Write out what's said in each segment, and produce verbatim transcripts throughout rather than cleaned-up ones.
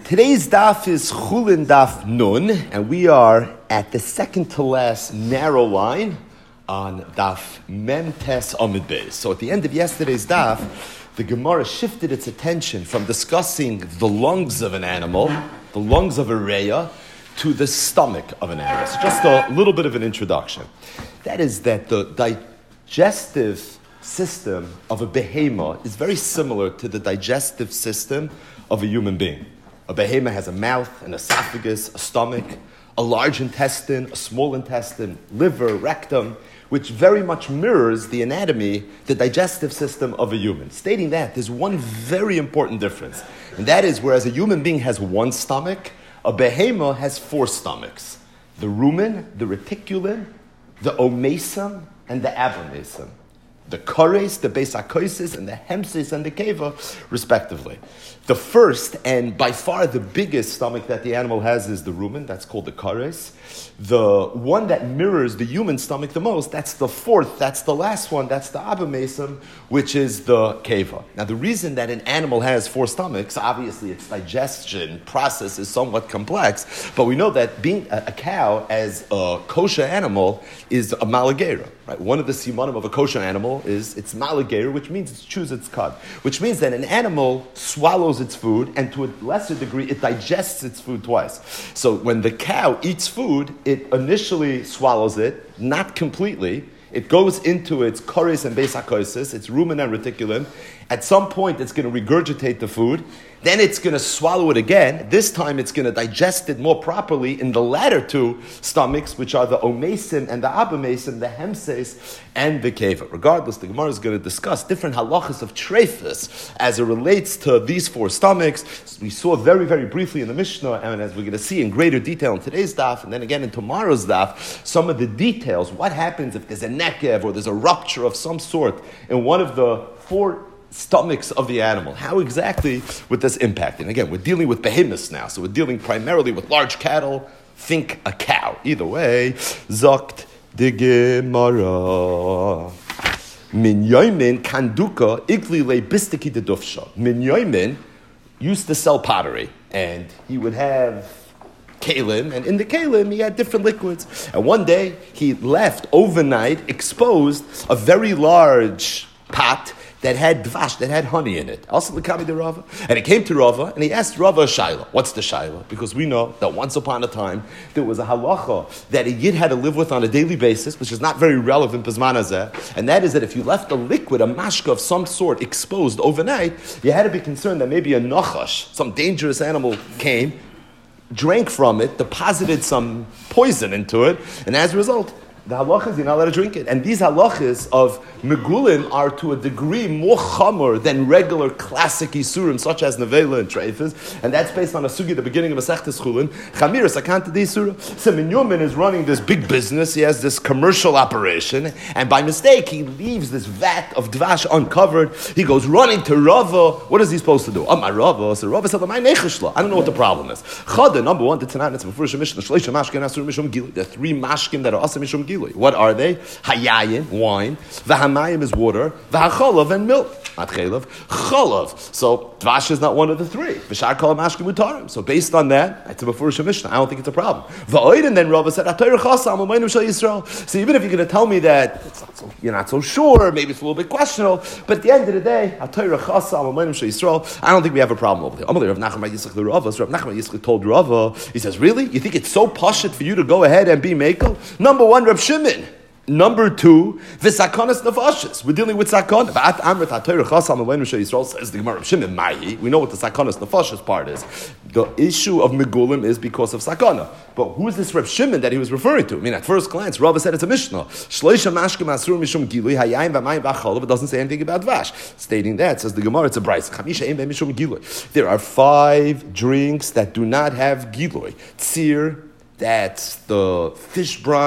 Today's daf is Chulin Daf Nun, and we are at the second to last narrow line on Daf Mem Tes Amud Beis. So at the end of yesterday's daf, the Gemara shifted its attention from discussing the lungs of an animal, the lungs of a reya, to the stomach of an animal. So just a little bit of an introduction. That is that the digestive system of a behemoth is very similar to the digestive system of a human being. A behemoth has a mouth, an esophagus, a stomach, a large intestine, a small intestine, liver, rectum, which very much mirrors the anatomy, the digestive system of a human. Stating that, there's one very important difference. And that is, whereas a human being has one stomach, a behemoth has four stomachs. The rumen, the reticulum, the omasum, and the abomasum. The kores, the beis hakosis, and the hemsis and the keva, respectively. The first, and by far the biggest stomach that the animal has is the rumen, that's called the kores. The one that mirrors the human stomach the most, that's the fourth, that's the last one, that's the abomasum, which is the keva. Now the reason that an animal has four stomachs, obviously its digestion process is somewhat complex, but we know that being a, a cow as a kosher animal is a malagera. Right? One of the simanim of a kosher animal is it's malager, which means it chews its cud, which means that an animal swallows its food, and to a lesser degree, it digests its food twice. So when the cow eats food, it initially swallows it, not completely. It goes into its kores and beis hakosis, its rumen and reticulum. At some point, it's going to regurgitate the food. Then it's going to swallow it again. This time, it's going to digest it more properly in the latter two stomachs, which are the omasim and the abomasim, the hemses and the keva. Regardless, the Gemara is going to discuss different halachas of treifus as it relates to these four stomachs. We saw very, very briefly in the Mishnah, and as we're going to see in greater detail in today's daf, and then again in tomorrow's daf, some of the details. What happens if there's a nekev or there's a rupture of some sort in one of the four stomachs of the animal? How exactly would this impact? And again, we're dealing with behemoths now, so we're dealing primarily with large cattle. Think a cow. Either way, zokt de Gemara. Min yoimin kanduka igli le bistiki de dufsha. Min yoimin used to sell pottery, and he would have kalim, and in the kalim he had different liquids. And one day he left overnight exposed a very large pot that had dvash, that had honey in it. Also, l'kami de Rava. And he came to Rava, and he asked Rava a shaila. What's the shaila? Because we know that once upon a time, there was a halacha that a yid had to live with on a daily basis, which is not very relevant b'zman hazeh, and that is that if you left a liquid, a mashka of some sort, exposed overnight, you had to be concerned that maybe a nachash, some dangerous animal, came, drank from it, deposited some poison into it, and as a result, the halachas, you're not allowed to drink it. And these halachas of megulim are to a degree more chamor than regular classic isurim, such as nevela and treifas. And that's based on a sugi at the beginning of Masechtas Chulin. Chamiris, akanta de isura. So Minyamin is running this big business. He has this commercial operation. And by mistake, he leaves this vat of dvash uncovered. He goes running to Rava. What is he supposed to do? Oh, my Rava. So Rava said, my necheshla. I don't know what the problem is. Chada, number one, the Tanat, it's before Shemishna, Shleisha Mashkin, Asur Mishum Gili. There are three mashkim that are Asa Mishum Gili. What are they? Hayayin, wine. Vahamayim is water. Vahacholav and milk. Not chelav. Cholav. So dvash is not one of the three. V'shar kol mashkim utarim. So based on that, it's a befurish mishnah. I don't think it's a problem. Va'oiden, then Rava said, Atayr chasam u'maynu shel Yisrael. So even if you're going to tell me that it's not so, you're not so sure, maybe it's a little bit questionable, but at the end of the day, Atayr chasam u'maynu shel Yisrael, I don't think we have a problem over there. Amalei Rav Nachman Yitzchak the Rava. So Rav Nachman Yitzchak told Rava, he says, really? You think it's so pashut for you to go ahead and be mekel? Number one, Rav Shimon. Number two, v'sakonas nefashis. We're dealing with sakon. V'at amrit ha'torah chasam aleinu sheYisrael, says the Gemara of Shimon Mayi. We know what the sakonas nefashis part is. The issue of megulim is because of sakona. But who is this Reb Shimon that he was referring to? I mean, at first glance, Rava said it's a Mishnah. Shleisha mashkim asur mishum gilui hayayim v'mayim v'acholav. It doesn't say anything about vash. Stating that, says the Gemara, it's a brayz. Chamisha ein mishum gilui. There are five drinks that do not have gilui. Tzir, that's the fish brine.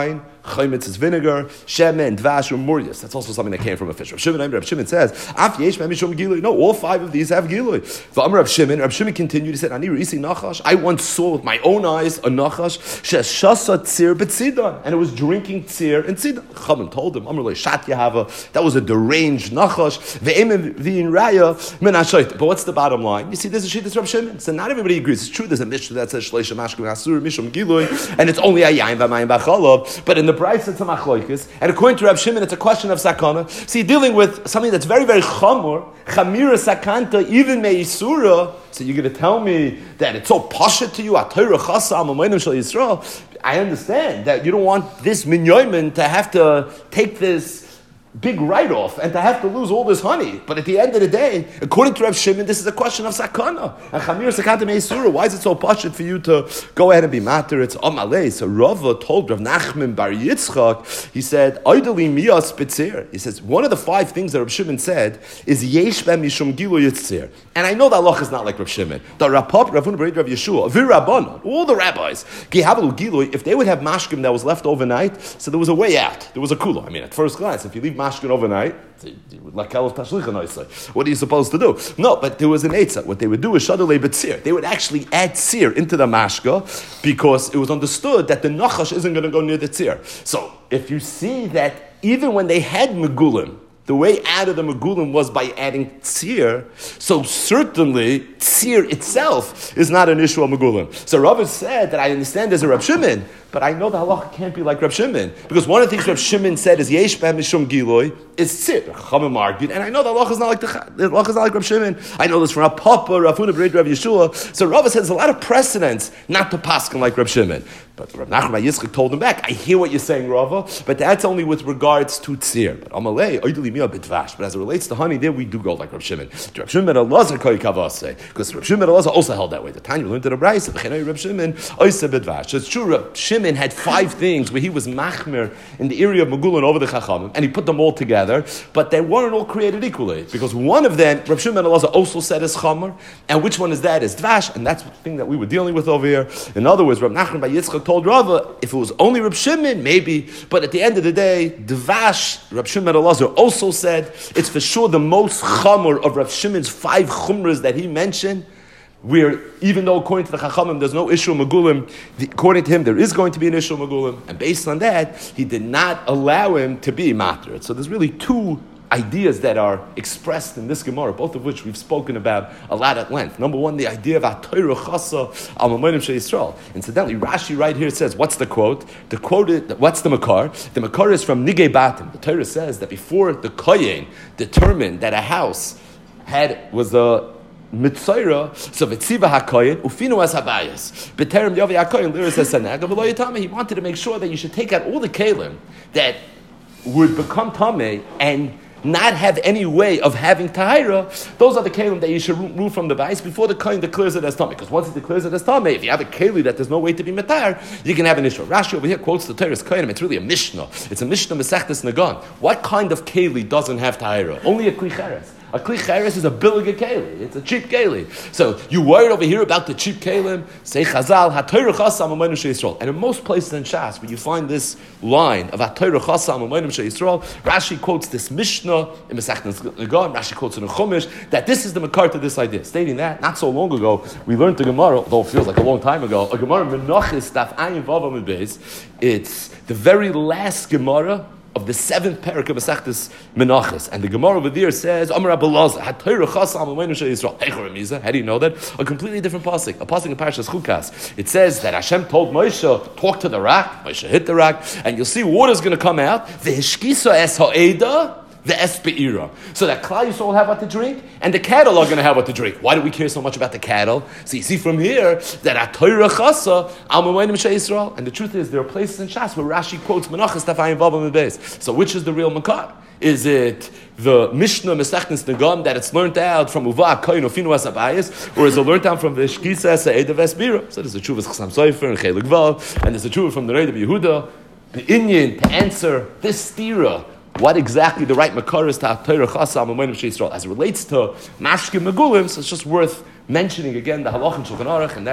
Chaymitz is vinegar, shemen, dvash, or murias. That's also something that came from a fish. Rav Shimon, Rav Shimon says, Af yesh mishum gilui. No, all five of these have gilui. V'amar Rav Shimon, Rav Shimon continued, he said, Ani reisi nachash. I once saw with my own eyes a nachash, sheshasa tzir betzidan, and it was drinking tzir and tzidan. Chaman told him, Amar le shat yahava, that was a deranged nachash, ve'em v'in raya min hashayt. But what's the bottom line? You see, there's a shittas Rav Shimon. So not everybody agrees. It's true, there's a mishnah that says shleisha mashkim asur mishum gilui, and it's only a yain v'mayim b'chalov. But in the Brayso it's a machloikis, and according to Rav Shimon, it's a question of sakana. See, dealing with something that's very, very chamor, chamira sakanta, even meisura. So you're going to tell me that it's so pasha to you, atayra chasa amamayim shel Yisrael. I understand that you don't want this minyoimen to have to take this big write-off and to have to lose all this honey. But at the end of the day, according to Rav Shimon, this is a question of sakana. And chamir sakanta meisura. Why is it so pasha for you to go ahead and be matter? It's amalei. So Rava told Rav Nachman bar Yitzchak, he said, Oideli miyas betzir. He says, one of the five things that Rav Shimon said is yesh ben mishum gilu yitzir. And I know that Allah is not like Rav Shimon. The Rapap, Rav Huna, Rav Yeshua, Virabbanon, all the rabbis, Gihabalu gilu, if they would have mashkim that was left overnight, so there was a way out. There was a kula. I mean, at first glance, if you leave mashkin overnight, what are you supposed to do? No, but there was an eitzah. What they would do is shadolei betzir. They would actually add tzir into the mashka because it was understood that the nachash isn't going to go near the tzir. So if you see that even when they had megulim, the way out of the megulim was by adding tzir, so certainly tzir itself is not an issue of megulim. So Rav said that I understand there's a Rav Shimon, but I know the halacha can't be like Rav Shimon, because one of the things Rav Shimon said is yesh b'hem mishum giloi is tzir. Chachamim argued, and I know the halacha is not like the halacha is not like Rav Shimon. I know this from Rav Papa, Rav Huna, Rav Yeshua. So Rav said there's a lot of precedence not to paskin like Rav Shimon. But Rav Nachman bar Yitzchak told him back, I hear what you're saying, Rava, but that's only with regards to tzir. But amalei oideli miyah b'dvash. But as it relates to honey, there we do go like Rav Shimon. Rav Shimon ben Elazar koi kavase, because Rav Shimon ben Elazar also held that way. The Tanya learned in the Brayso, v'chenei Rav Shimon oiseh b'dvash. So it's true, Rav Shimon had five things where he was machmir in the area of Megullah over the Chachamim, and he put them all together, but they weren't all created equally, because one of them, Rav Shimon ben Elazar also said is chamer, and which one is that? Is dvash, and that's the thing that we were dealing with over here. In other words, Rav Nachman bar Yitzchak told Rava, if it was only Rav Shimon, maybe, but at the end of the day, dvash, Rav Shimon ben Elazar also said, it's for sure the most chamer of Rav Shimon's five chumras that he mentioned, where even though according to the Chachamim there's no issue Megulim, according to him there is going to be an issue Megulim, and based on that, he did not allow him to be matter. So there's really two ideas that are expressed in this Gemara, both of which we've spoken about a lot at length. Number one, the idea of Atayra Chasa Al Mamonim Shei Yisrael. Incidentally, Rashi right here says, what's the quote? The quote is, what's the Makar? The Makar is from Nigei Batim. The Torah says that before the Kohen determined that a house had was a Mitzayra, so Vitziva HaKoyin, Ufinu as Habayas. B'terem Yovi HaKoyin, Liris as Sanag, V'lo Yitame. He wanted to make sure that you should take out all the Kalim that would become Tameh and not have any way of having Tahira. Those are the Kalim that you should remove from the Bais before the Kohen declares it as Tameh. Because once it declares it as Tameh, if you have a Keli that there's no way to be Matar, you can have an issue. Rashi over here quotes the Torah's Kohen. It's really a Mishnah. It's a Mishnah Mesechtes Nagan. What kind of Keli doesn't have Tahira? Only a Kli Cheres. A Kli Cheres is a billiga keli. It's a cheap keli. So you worried over here about the cheap kelim? Say Chazal, HaTorah Chasam Amayim Shei Yisrael. And in most places in Shas, where you find this line of HaTorah Chasam Amayim Shei Yisrael, Rashi quotes this Mishnah in Mesechtes Nagan. Rashi quotes in a Chumash that this is the makar to this idea. Stating that not so long ago we learned the Gemara, although it feels like a long time ago. A Gemara Menachis Daf Ayin Vav Amud Beis. It's the very last Gemara of the seventh parak of Masechtas Menachos, and the Gemara over there says, "Amar Rabbi Lazar, HaTorah Chasam Amayim Shei Yisrael." How do you know that? A completely different pasuk, a pasuk in Parashas Chukas. It says that Hashem told Moshe, "Talk to the rock." Moshe hit the rock, and you'll see water's going to come out. V'hishkisa es ha'eda. The Espeira. So that Klal Yisrael will have what to drink, and the cattle are going to have what to drink. Why do we care so much about the cattle? So you see from here that Atayra Chasa Al Mamonim Shei Yisrael. And the truth is, there are places in Shas where Rashi quotes Menachos Daf Ayin Vav Amud Beis. So which is the real Makar? Is it the Mishnah Mesechtes Nagan that it's learned out from Uva Koyin Ofinu As Abayis, or is it learned out from the Shkisa As Ha'eda V'Espeira? So there's a Chuvas Chasam Sofer and Chelik Vav, and there's a Chuvah from the Rebbe Yehuda. The Inyan to answer this stira, what exactly the right makar is to HaTorah Chasam Amayim Shei Yisrael as it relates to Mashkim Megulim. So it's just worth mentioning again the Halach and Shulchan Aruch, and that's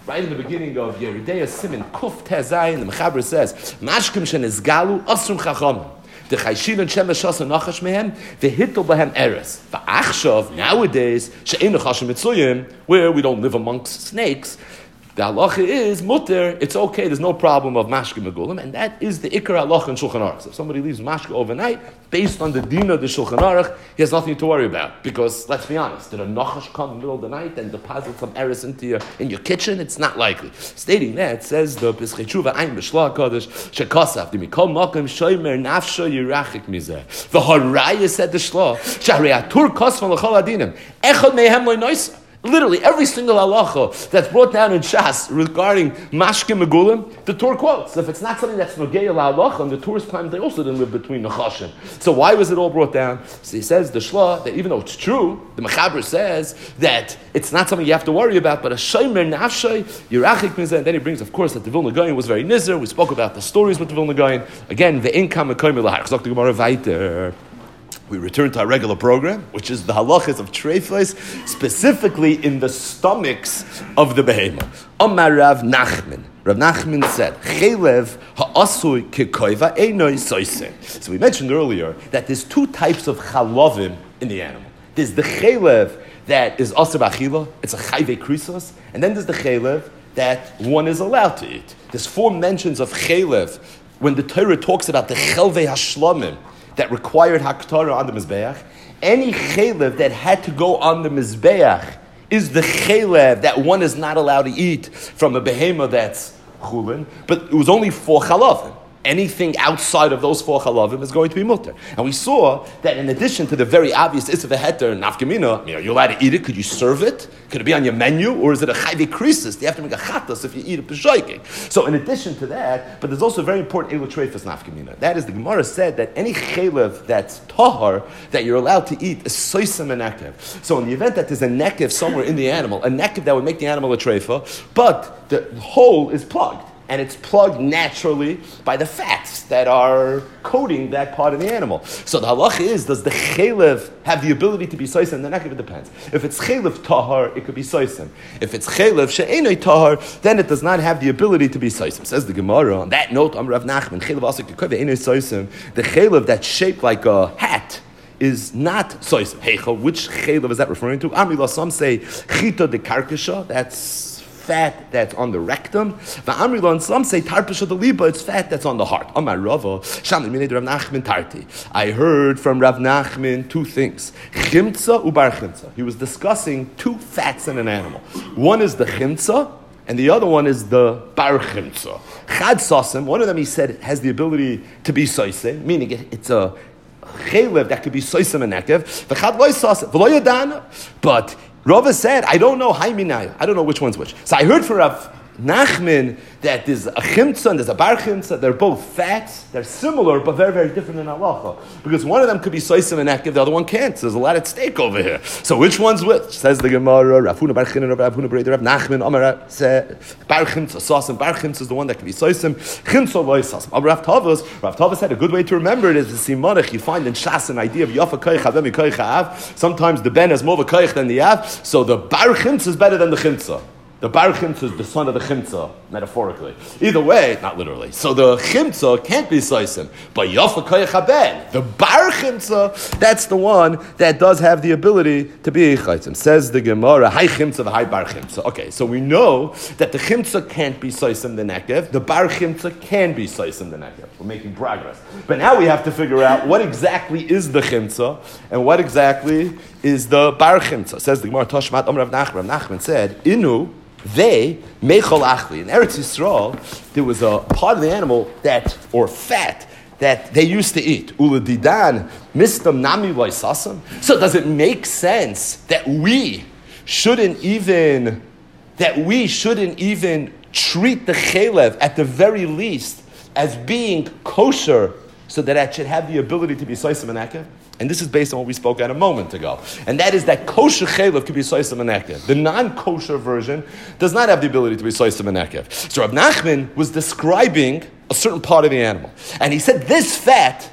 Right in the beginning of Yeridei Simin Kuf Tezayin, the Mechaber says, Mashkim shenizgalu asrum chacham. The Chayshivan Shemesh Shasa Nachash Mehem, the Hittel Bahem Eres. The Achshav, nowadays, She'en Chashim Mitzuyim, where we don't live amongst snakes, the halacha is mutter, it's okay, there's no problem of mashke megulim, and that is the ikar halacha in Shulchan Aruch. So if somebody leaves mashke overnight, based on the din of the Shulchan Aruch, he has nothing to worry about. Because, let's be honest, did a nachash come in the middle of the night and deposit some eris into your, in your kitchen? It's not likely. Stating that, says the Pischei Tshuva Ein B'Shla HaKadosh, Shekosaf, the Mikol Makom Shoymer Nafsho Yirachik Mizeh. The Haraya said the Shla, Shahrei Atur Kosvan L'chol Adinim, Echad Mehem Lo Noisa. Literally, every single halacha that's brought down in Shas regarding mashke megulim, the Torah quotes. If it's not something that's nogei halacha, and the Torah's time they also didn't live between Nechashim. So why was it all brought down? So he says the Shla that even though it's true, the Mechaber says that it's not something you have to worry about, but a shomer nafshay yirachik mizeh. And then he brings, of course, that the Vilna Gaon was very nizer. We spoke about the stories with the Vilna Gaon. Again, the income of koyim elahar. Chazak the Gemara weiter. We return to our regular program, which is the halachas of treifos, specifically in the stomachs of the behemoth. Amar Rav Nachman. Rav Nachman said, "Chelev ha'asui kekoiva einoi soise." So we mentioned earlier that there's two types of chalavim in the animal. There's the chelev that is aser b'achila, it's a chayve krisos, and then there's the chelev that one is allowed to eat. There's four mentions of chelev when the Torah talks about the chelvei hashlamim that required haktara on the mizbeach. Any chelev that had to go on the mizbeach is the chelev that one is not allowed to eat from a behemoth that's chulin, but it was only four chalavim. Anything outside of those four chalavim is going to be mutter. And we saw that in addition to the very obvious isser v'heter nafkamina, I mean, are you allowed to eat it? Could you serve it? Could it be on your menu? Or is it a chayve krisis? Do you have to make a chatas if you eat it b'shoiking? So in addition to that, but there's also a very important elu treifas nafkamina. That is, the Gemara said that any chelev that's tahar, that you're allowed to eat, is soisem and nekev. So in the event that there's a nekev somewhere in the animal, a nekev that would make the animal a treifa, but the hole is plugged. And it's plugged naturally by the fats that are coating that part of the animal. So the halacha is, does the chelev have the ability to be soisen? The nekev, it depends. If it's chelev tahar, it could be soisen. If it's chelev she'enoi tahar, then it does not have the ability to be soisen. Says the Gemara, on that note, Am Rav Nachman, chelev asik kekove enoi soisen, the chelev that's shaped like a hat is not soisen. Heichel, which chelev is that referring to? Amrila, some say chita de karkasha, that's fat that's on the rectum. Va'amrilon, some say tarpasha the liba, it's fat that's on the heart. Amar Rava, Shamli minei Rav Nachman tarti. I heard from Rav Nachman two things. Chimtza ubar chimtza. He was discussing two fats in an animal. One is the chimtza, and the other one is the bar chimtza. Chad sasim, one of them he said has the ability to be soise, meaning it, it's a chelev that could be soisem and nekev. V'chad loy sasim, v'lo yadana. But Rava said, I don't know, I don't know which one's which. So I heard from Rav Nachman that there's a chimtza and there's a bar chimtza. They're both fats. They're similar, but very, very different in halacha. Because one of them could be soisim and nekev, the other one can't. So there's a lot at stake over here. So which one's which? Says the Gemara, Rav Huna bar Chinan, Rav Huna bar Rav Nachman, Amar said, bar chimtza, sosim. Bar chimtza is the one that can be soisim. Chimtza loy sosim. Amar Rav Tavos, Rav Tavos said a good way to remember it is the simanach. You find in Shas an idea of yafa koich havemi koich ha'av. Sometimes the ben has more of a koich than the av. So the bar chimtza is better than the chimtza. The bar chimtza is the son of the chimtza, metaphorically. Either way, not literally. So the chimtza can't be soisim. But yafa koyach haben, the bar chimtza, that's the one that does have the ability to be chaytim. Says the Gemara, hi chimtza, hi bar chimtza. Okay, so we know that the chimtza can't be soisim the nekev, the bar chimtza can be soisim the nekev. We're making progress. But now we have to figure out what exactly is the chimtza and what exactly is the bar chimtza. Says the Gemara, Toshmat, Om Rav Nachman. Rav Nachman said, Inu, they, mechol achli. In Eretz Yisrael, there was a part of the animal that, or fat, that they used to eat. Uladidan, mistam nami loisasam. So does it make sense that we shouldn't even, that we shouldn't even treat the chelev at the very least as being kosher, so that it should have the ability to be soisim and akev? And this is based on what we spoke at a moment ago. And that is that kosher chelev could be soisim and nekev. The non-kosher version does not have the ability to be soisim and nekev. So Rav Nachman was describing a certain part of the animal. And he said this fat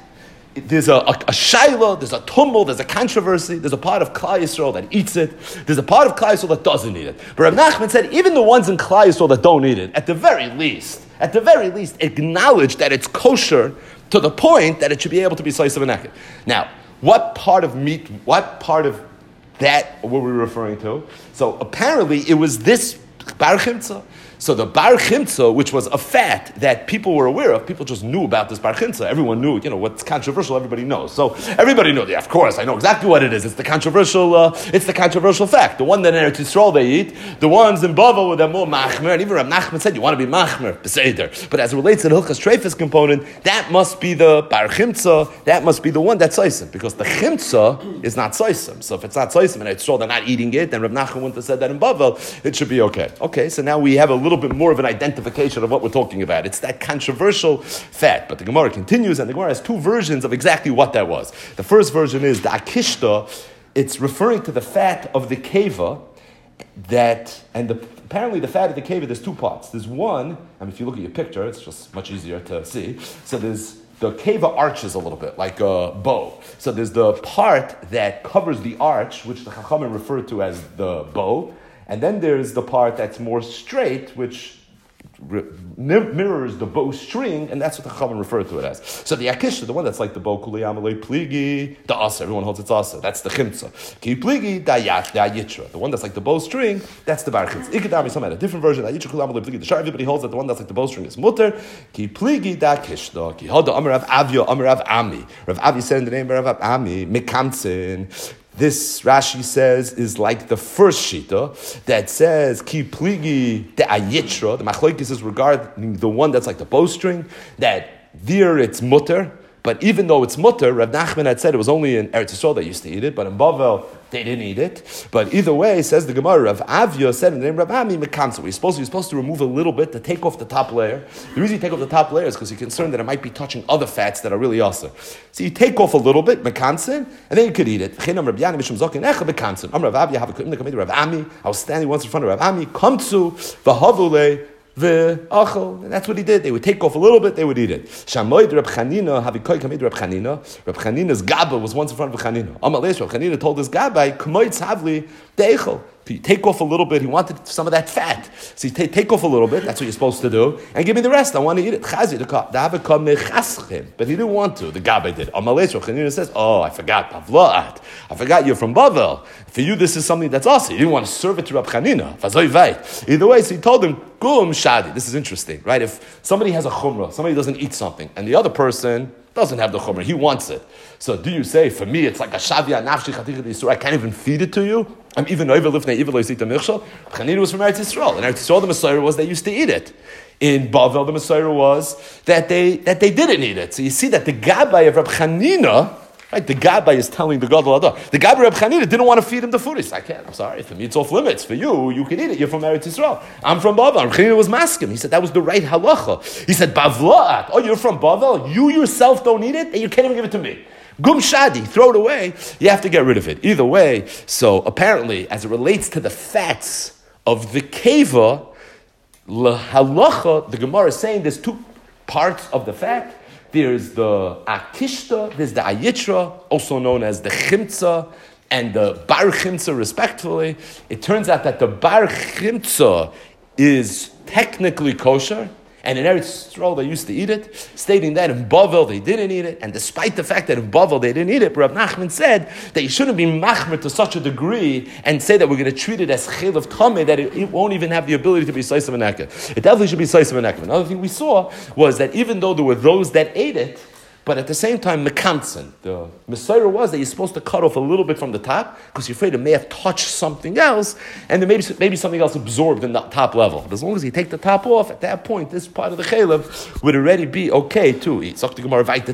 there's a, a, a shaila, there's a tumult, there's a controversy, there's a part of Klal Yisrael that eats it, there's a part of Klal Yisrael that doesn't eat it. But Rav Nachman said, even the ones in Klal Yisrael that don't eat it, at the very least, at the very least, acknowledge that it's kosher to the point that it should be able to be sliced of a naked. Now, what part of meat, what part of that were we referring to? So apparently it was this bar chimtza. So the bar chimtza, which was a fat that people were aware of, people just knew about this bar chimtza. Everyone knew, you know, what's controversial, everybody knows. So everybody knew, yeah, of course, I know exactly what it is. It's the controversial, uh, it's the controversial fact. The one that in Eretz Yisrael they eat, the ones in Bavel were more machmer, and even Rav Nachman said, you want to be machmer, beseder. But as it relates to the Hilchas Treifus component, that must be the bar chimtza, that must be the one that's soisim, because the chimtza is not soisim. So if it's not soisim and Eretz Yisrael, they're not eating it, then Rav Nachman wouldn't have said that in Bavel, it should be okay. Okay, so now we have a little bit more of an identification of what we're talking about. It's that controversial fat. But the Gemara continues, and the Gemara has two versions of exactly what that was. The first version is the akishta. It's referring to the fat of the keva, that, and the, apparently the fat of the keva, there's two parts. There's one, I mean, if you look at your picture, it's just much easier to see. So there's the keva arches a little bit, like a bow. So there's the part that covers the arch, which the Chachamim refer to as the bow. And then there's the part that's more straight, which mirrors the bowstring, and that's what the Chachamim refer to it as. So the Akisha, the one that's like the bow, Kulei Amalei Pligi, the Asa, everyone holds it's Asa, that's the Chimtza. Ki Pligi, the Ayitra, the one that's like the bowstring, that's the Bar Chimtza. Ikadami, some had a different version, Ayitra, Kulei Amalei Pligi, the Shah, everybody holds that the one that's like the bowstring is Mutter, Ki Pligi, da Kishda, Ki Hoda, Amar Rav Avya, Amar Rav Ami. Rav Avi said in the name of Rav Ami, Mekamtsin. This, Rashi says, is like the first shita that says, Ki pligi de ayitra. The machlokes is regarding the one that's like the bowstring, that there it's mutter, but even though it's mutter, Rav Nachman had said it was only in Eretz Yisrael they used to eat it, but in Bavel they didn't eat it. But either way, says the Gemara, Rav Avya said in the name of Rav Ami, Mekamsa. We're supposed, you're supposed to remove a little bit to take off the top layer. The reason you take off the top layer is because you're concerned that it might be touching other fats that are really awesome. So you take off a little bit, Mekamsa, and then you could eat it. I was standing once in front of Rav Ami, Kamtsu, Vahavule, the achol, and that's what he did. They would take off a little bit, they would eat it. Shamoid Reb Chanina, Havikoy Kamid Reb Chanina. Reb Chanina's Gaba was once in front of Chanina. Amalesh Reb Chanina told his Gabbai, Kamoid Savli Deichel. You take off a little bit. He wanted some of that fat, so you take, take off a little bit. That's what you're supposed to do, and give me the rest. I want to eat it. But he didn't want to. The Gabbai did. Amalesh Reb Chanina says, "Oh, I forgot Pavlaat. I forgot you're from Bavel. For you, this is something that's awesome. You didn't want to serve it to Reb Chanina. Either way, so he told him, Gum Shadi. This is interesting, right? If somebody has a chumrah, somebody doesn't eat something, and the other person doesn't have the chumrah, he wants it. So do you say, for me, it's like a shavia nafshi chatichet yisur, I can't even feed it to you? I'm even over lifnei even lo yisita michshel. Chanina was from Eretz Yisrael. In Eretz Yisrael, the Messiah was they used to eat it. In Bavel, the Messiah was that they that they didn't eat it. So you see that the Gabbai of Reb Chanina, right, the Gabbai is telling the Gadol Adar. The Gabbai of Reb Chanina didn't want to feed him the food. He said, I can't, I'm sorry, for me it's off limits. For you, you can eat it. You're from Eretz Yisrael. I'm from Bavel. Reb Chanina was masking. He said, that was the right halacha. He said, Bavlaat, oh, you're from Bavel? You yourself don't eat it? And you can't even give it to me. Gum shadi, throw it away. You have to get rid of it. Either way, so apparently, as it relates to the fats of the keva, halacha, the Gemara is saying there's two parts of the fat. There's the akishta, there's the ayitra, also known as the chimtza, and the bar chimtza, respectively. It turns out that the bar chimtza is technically kosher, and in Eretz Yisrael they used to eat it, stating that in Bavel they didn't eat it, and despite the fact that in Bavel they didn't eat it, Rav Nachman said that you shouldn't be machmer to such a degree and say that we're going to treat it as chil of tameh, that it, it won't even have the ability to be seisav and ekah. It definitely should be seisav and ekah. Another thing we saw was that even though there were those that ate it, but at the same time, mekamtzen, the Messiah was that you're supposed to cut off a little bit from the top because you're afraid it may have touched something else, and then maybe maybe something else absorbed in the top level. But as long as you take the top off, at that point, this part of the chalev would already be okay to eat. If the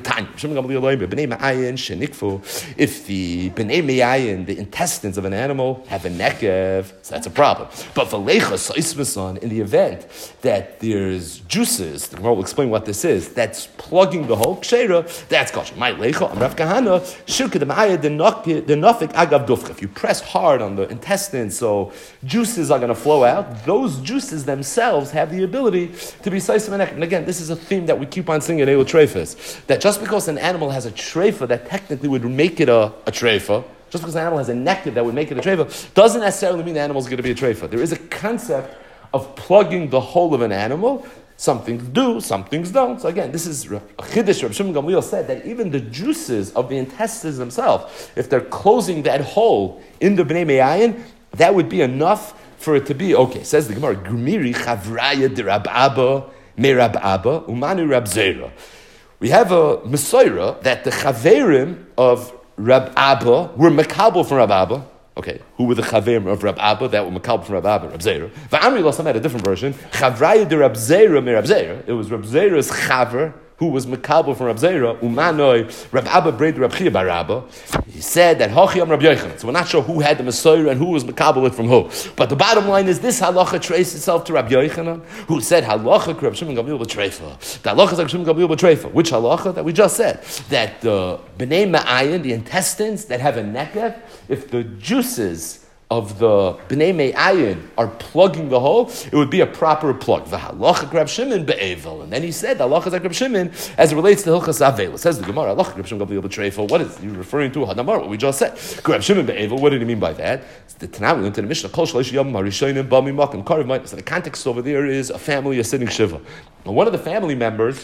bnei me'ayin, the intestines of an animal, have a nekev, so that's a problem. But in the event that there's juices, the Gemara will explain what this is, that's plugging the hole, ksheira, Rabzeira, that's kosher. My Leicha, Am Rav Kahana, Shirka Demaya, the Nafik Agav Dufcha. If you press hard on the intestines, so juices are going to flow out, those juices themselves have the ability to be Saisim and And again, this is a theme that we keep on singing in Eil Treifas, that just because an animal has a treifa that technically would make it a, a treifa, just because an animal has a nectar that would make it a treifa, doesn't necessarily mean the animal is going to be a treifa. There is a concept of plugging the whole of an animal. Some things do, some things don't. So again, this is a chiddush. Reb Shimon Gamliel said that even the juices of the intestines themselves, if they're closing that hole in the bnei me'ayin, that would be enough for it to be okay. Says the Gemara, Gmiri chavraya de Rab Abba me Rab Abba umanu Rab Zera. We have a Mesorah that the chaverim of Rab Abba were makabel from Rab Abba. Okay, who were the chaverim of Rab Abba that were makabel from Rab Abba, Rab Zera? Va'amri Losam had a different version. Chavraya de Rab Zera me Rab Zera. It was Rab Zera's chaver who was makabel from Rab Zera. Umanoi Rab Abba braid Rab Chia bar Abba. He said that Hochi am Rab Yochanan. So we're not sure who had the Mesorah and who was makabel it from who. But the bottom line is this halacha traces itself to Rab Yochanan, who said halacha Rab Shimon Gamliel b'treifa. The halacha is Rab Shimon Gamliel b'treifa. Which halacha? That we just said. That the bnei ma'ayin, the intestines that have a nekev, if the juices of the bnei me'ayin are plugging the hole, it would be a proper plug. The halacha Rab Shimon be'evel. And then he said, halacha like Rab Shimon as it relates to hilchas avel. Says the Gemara, halacha Rab Shimon Gamliel b'treifa. What is he referring to? Hadamar, what we just said. Rab Shimon be'evel, what did he mean by that? The Tanakh went into the Mishnah, kol shalish yom harishonim bami makom karev ma'at. So the context over there is a family, a sitting shiva. And one of the family members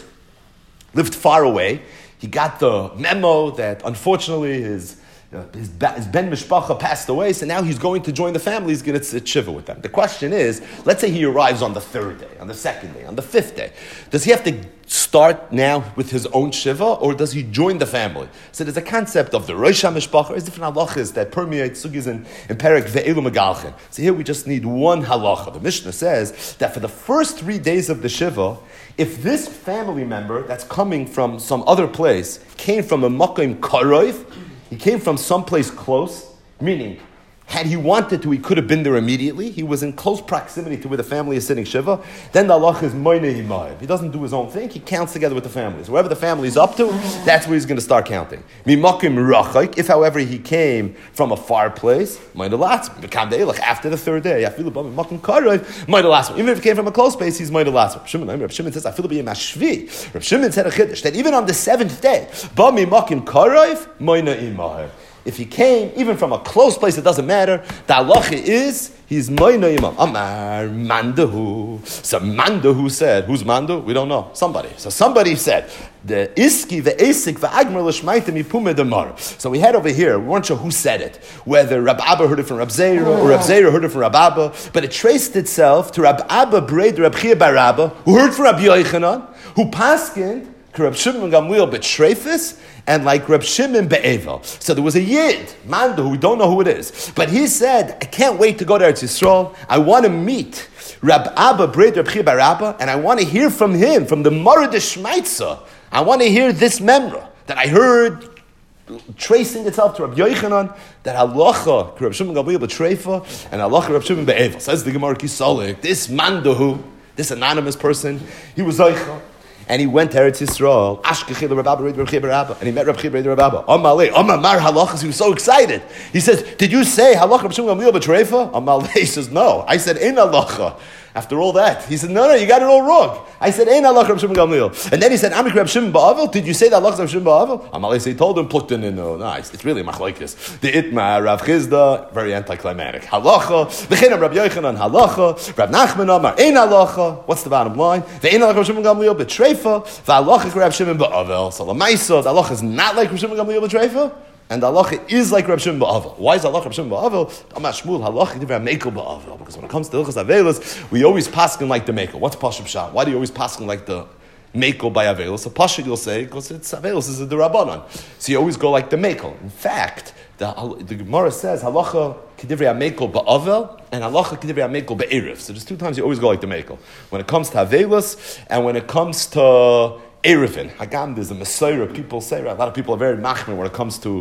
lived far away. He got the memo that unfortunately his Uh, his, his ben mishpacha passed away, so now he's going to join the family. He's going to sit shiva with them. The question is, let's say he arrives on the third day, on the second day, on the fifth day. Does he have to start now with his own shiva, or does he join the family? So there's a concept of the rosh hamishpacha. There's different halachas that permeate sugis in, in Perek ve'elu megalchen. So here we just need one halacha. The Mishnah says that for the first three days of the shiva, if this family member that's coming from some other place came from a makom karoiv, he came from someplace close, meaning, had he wanted to, he could have been there immediately. He was in close proximity to where the family is sitting shiva. Then the halach is moine himayim. He doesn't do his own thing. He counts together with the families. Wherever the family is up to, that's where he's going to start counting. Mimakim rachayk. If, however, he came from a far place, moine latz. After the third day, mimakim karev, moine latz. Even if he came from a close place, he's moine latz. Reb Shimon, Reb Shimon says, "Afilu b'yem hashvi." Reb Shimon said a chiddush that even on the seventh day, ba mimakim karev, moine imahir. If he came even from a close place, it doesn't matter. The halacha is he's moina imam. Amar mandahu. So mandahu said, who's mandu? We don't know. Somebody. So somebody said the iski the esik the agmer l'shmaitim ipume demar. So we had over here. We weren't sure who said it. Whether Rab Abba heard it from Rab Zera or Rab Zera heard it from Rab Abba, but it traced itself to Rab Abba braid Rab Chia bar Abba, who heard from Rab Yochanan, who paskined Rab Shimon Gamliel b'treifus, and like Reb Shimon be'evel. So there was a Yid, Manda, who we don't know who it is. But he said, I can't wait to go to Eretz Yisrael. I want to meet Rab Abba, Bred Reb Chia bar Abba, and I want to hear from him, from the Moreh D'Shmaitza. I want to hear this memra that I heard tracing itself to Rab Yochanan, that halacha, Reb Shimon Gamliel b'treifa, and halacha Reb Shimon be'evel. Says the Gemara Kisolik, this Manda who, this anonymous person, he was Zoicha. And he went to Eretz Yisrael, Ashkechil Reb Abba, Reb Chia bar Abba, and he met Reb Chia Reb Abba. Amalei, Amar halachas. He was so excited. He says, "Did you say halacha Reb Shimon Gamliel b'treifa?" Amalei, he says, "No, I said in halacha." After all that, he said, "No, no, you got it all wrong. I said ein halacha Reb Shimon Gamliel." And then he said, "Amik Reb Shimon ba'avel." Did you say that halacha Reb Shimon ba'avel? Amalei, so he told him, "Plucked in no, no, it's, it's really machlokes." The itma Rav Chizda, very anticlimactic. Halacha, v'chein Rab Yochanan halacha, Rab Nachman Amar ein halacha. What's the bottom line? The ein halacha Reb Shimon Gamliel b'treifa, v'halacha Reb Shimon ba'avel. So l'maisa, the halacha is not like Reb Shimon Gamliel b'treifa. And the halacha is like Reb Shimon ba'avel. Why is halacha Reb Shimon ba'avel? Amar Shmuel halacha divrei mekel ba'avel. Because when it comes to hilchos avelos, we always paskin like the mekel. What's pashut pshat? Why do you always paskin like the mekel by avelos? So pashut you'll say because it's avelos is a derabanan. So you always go like the mekel. In fact, the the Gemara says halacha kedivrei mekel ba'avel and halacha kedivrei mekel be'erev. So there's two times you always go like the mekel. When it comes to avelos and when it comes to Erevin. Hagam, there's a Mesorah. People say, right? A lot of people are very machmir when it comes to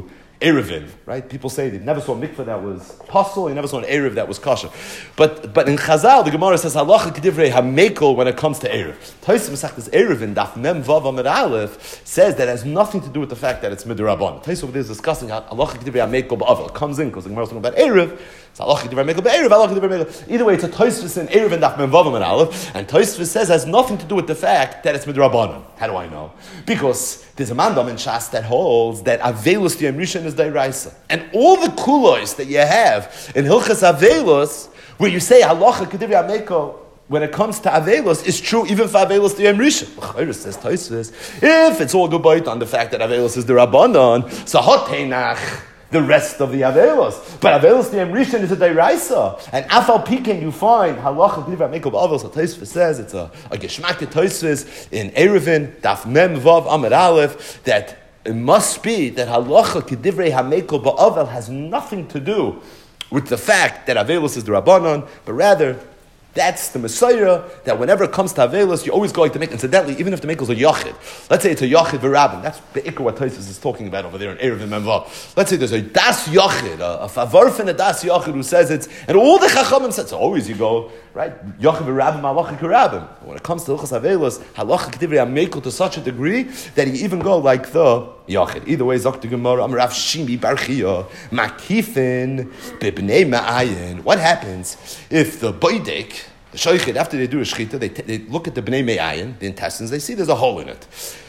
Erevin, right? People say they never saw a mikveh that was possible, they never saw an Erev that was kosher. But but in Chazal, the Gemara says, halacha k'divrei hamekel when it comes to Erev. Tosfos Masechtas Erevin, daf mem vav amud aleph, says that it has nothing to do with the fact that it's midrabanan. Tosfos over there is discussing halacha k'divrei hamekel ba'avel. It comes in because the Gemara is talking about Erev. It's halacha k'divrei hamekel ba'erev, halacha k'divrei hamekel. Either way, it's a Tosfos in Erevin daf mem vav amud aleph, and Tosfos says it has nothing to do with the fact that it's midrabanan. How do I know? Because there's a mandam in Shas that holds that Avelus Yom Rishon is Dairaisa. And all the kulos that you have in Hilchas Avelus, where you say halacha k'divrei hamekel, when it comes to Avelus, is true even for Avelus Yom Rishon. L'chayr says Tosfos, if it's all good on the fact that Avelus is the Rabbanon, so hoteinach the rest of the Avelus. But Avelus Yom Rishon is a Dairaisa. And Afal Piken you find halacha k'divrei hamekel ba'avel. So Tosfos says it's a, a Geshmak Tosfos in Erevin, Daf Mem Vav Amud Aleph, that it must be that halacha k'divrei hamekel ba'avel has nothing to do with the fact that Avelus is the Rabbanon, but rather that's the Messiah, that whenever it comes to Avelus, you always go like to make, incidentally, even if the Mekel is a Yachid. Let's say it's a Yachid v'Rabbin. That's the Ikar what Tosfos is talking about over there in Erevin Memva. Let's say there's a Das Yachid, a, a Favarf and a Das Yachid who says it's, and all the Chachamim said, so always you go, right, Yachid v'Rabbin, Halacha k'Rabbin. When it comes to Hilchas Avelus, Halacha k'divrei hamekel to such a degree that you even go like the Yachid. Either way, Zok the Gemara, Am Rav Shimi Bar Chiya, Makifin, Bibnei Ma'ayin. What happens if the Boidek, the Shoichid, after they do a Shechita, they, t- they look at the Bnei Me'ayin, the intestines, they see there's a hole in it.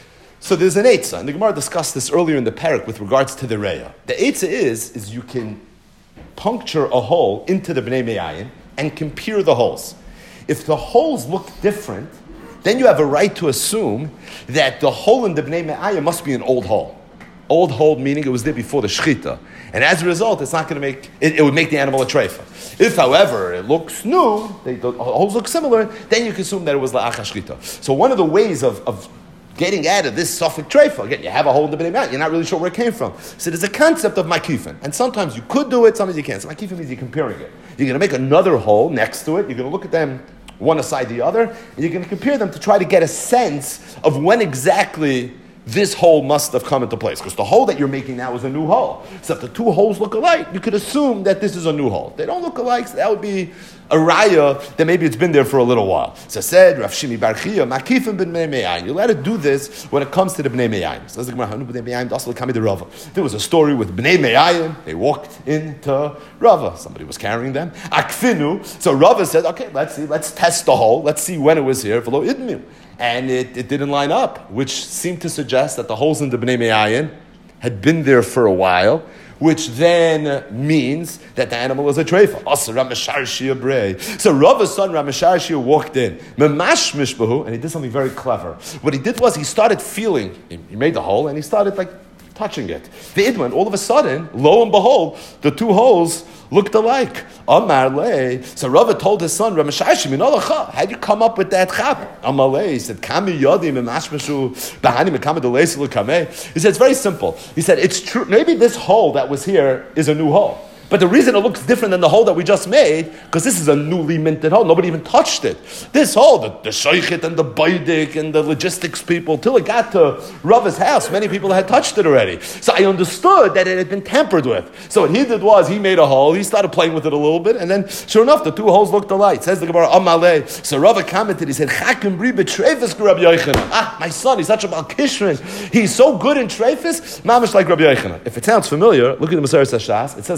So there's an Eitzah, and the Gemara discussed this earlier in the parak with regards to the Reya. The Eitzah is, is you can puncture a hole into the Bnei Me'ayin and compare the holes. If the holes look different, then you have a right to assume that the hole in the Bnei Me'ayin must be an old hole. Old hole meaning it was there before the Shechita. And as a result, it's not going to make, it, it would make the animal a treifa. If, however, it looks new, they, the holes look similar, then you can assume that it was la'achar shechita. So one of the ways of, of getting out of this suffix treifa, again, you have a hole in the bnei me'ayin, you're not really sure where it came from. So there's a concept of makifin. And sometimes you could do it, sometimes you can't. So makifin means you're comparing it. You're going to make another hole next to it, you're going to look at them one aside the other, and you're going to compare them to try to get a sense of when exactly this hole must have come into place. Because the hole that you're making now is a new hole. So if the two holes look alike, you could assume that this is a new hole. If they don't look alike, so that would be a raya that maybe it's been there for a little while. So said, Rav Shimi Bar Chiya, Makifim ben Bnei Me'ayin. You're allowed to do this when it comes to the Bnei Me'ayin. So there was a story with Bnei Me'ayin. They walked into Rava. Somebody was carrying them. Akfinu. So Rava said, okay, let's see, let's test the hole. Let's see when it was here. V'lo idmiu. And it, it didn't line up, which seemed to suggest that the holes in the Bnei Me'ayin had been there for a while, which then means that the animal is a treifa. So Rava's son Ramesharshia walked in, and he did something very clever. What he did was he started feeling, he made the hole, and he started like touching it. The idman, all of a sudden, lo and behold, the two holes looked alike. Amar le. So Rava told his son, Ramesharshi, minolacha, how'd you come up with that chap? Amar le. He said, Kami yadi memashmashu bahani mekama deleisil kameh. He said, it's very simple. He said, it's true. Maybe this hole that was here is a new hole. But the reason it looks different than the hole that we just made, because this is a newly minted hole. Nobody even touched it. This hole, the, the shaykhit and the baidik and the logistics people, till it got to Rava's house, many people had touched it already. So I understood that it had been tampered with. So what he did was, he made a hole, he started playing with it a little bit, and then, sure enough, the two holes looked alike. Says the Gemara, Amalei. So Rava commented, he said, Chakim bri b'treifis Rabbi Yochanan. Ah, my son, he's such a Balkishrin. He's so good in treifis, mamish like Rabbi Yochanan. If it sounds familiar, look at the Maseres Hashas. It says,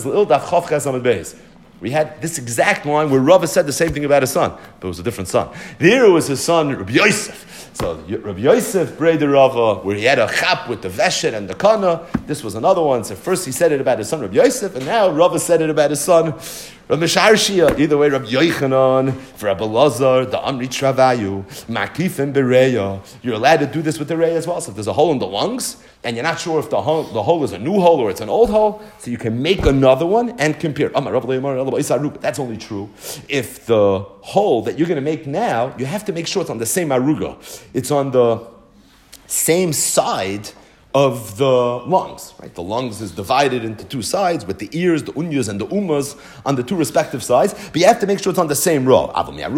we had this exact line where Rava said the same thing about his son, but it was a different son. There it was his son, Rabbi Yosef. So Rabbi Yosef braided Rava, where he had a chap with the veshet and the kana. This was another one. So first he said it about his son, Rabbi Yosef, and now Rava said it about his son, Rabbi Sharshia. Either way, Rabbi Yochanan, for Rabbi Lazar, the Amrit Travayu, Makifim Bereya. You're allowed to do this with the Reya as well. So if there's a hole in the lungs, and you're not sure if the hole, the hole is a new hole or it's an old hole, so you can make another one and compare. That's only true if the hole that you're going to make now, you have to make sure it's on the same aruga. It's on the same side of the lungs, right? The lungs is divided into two sides with the ears, the unyas, and the umas on the two respective sides, but you have to make sure it's on the same row.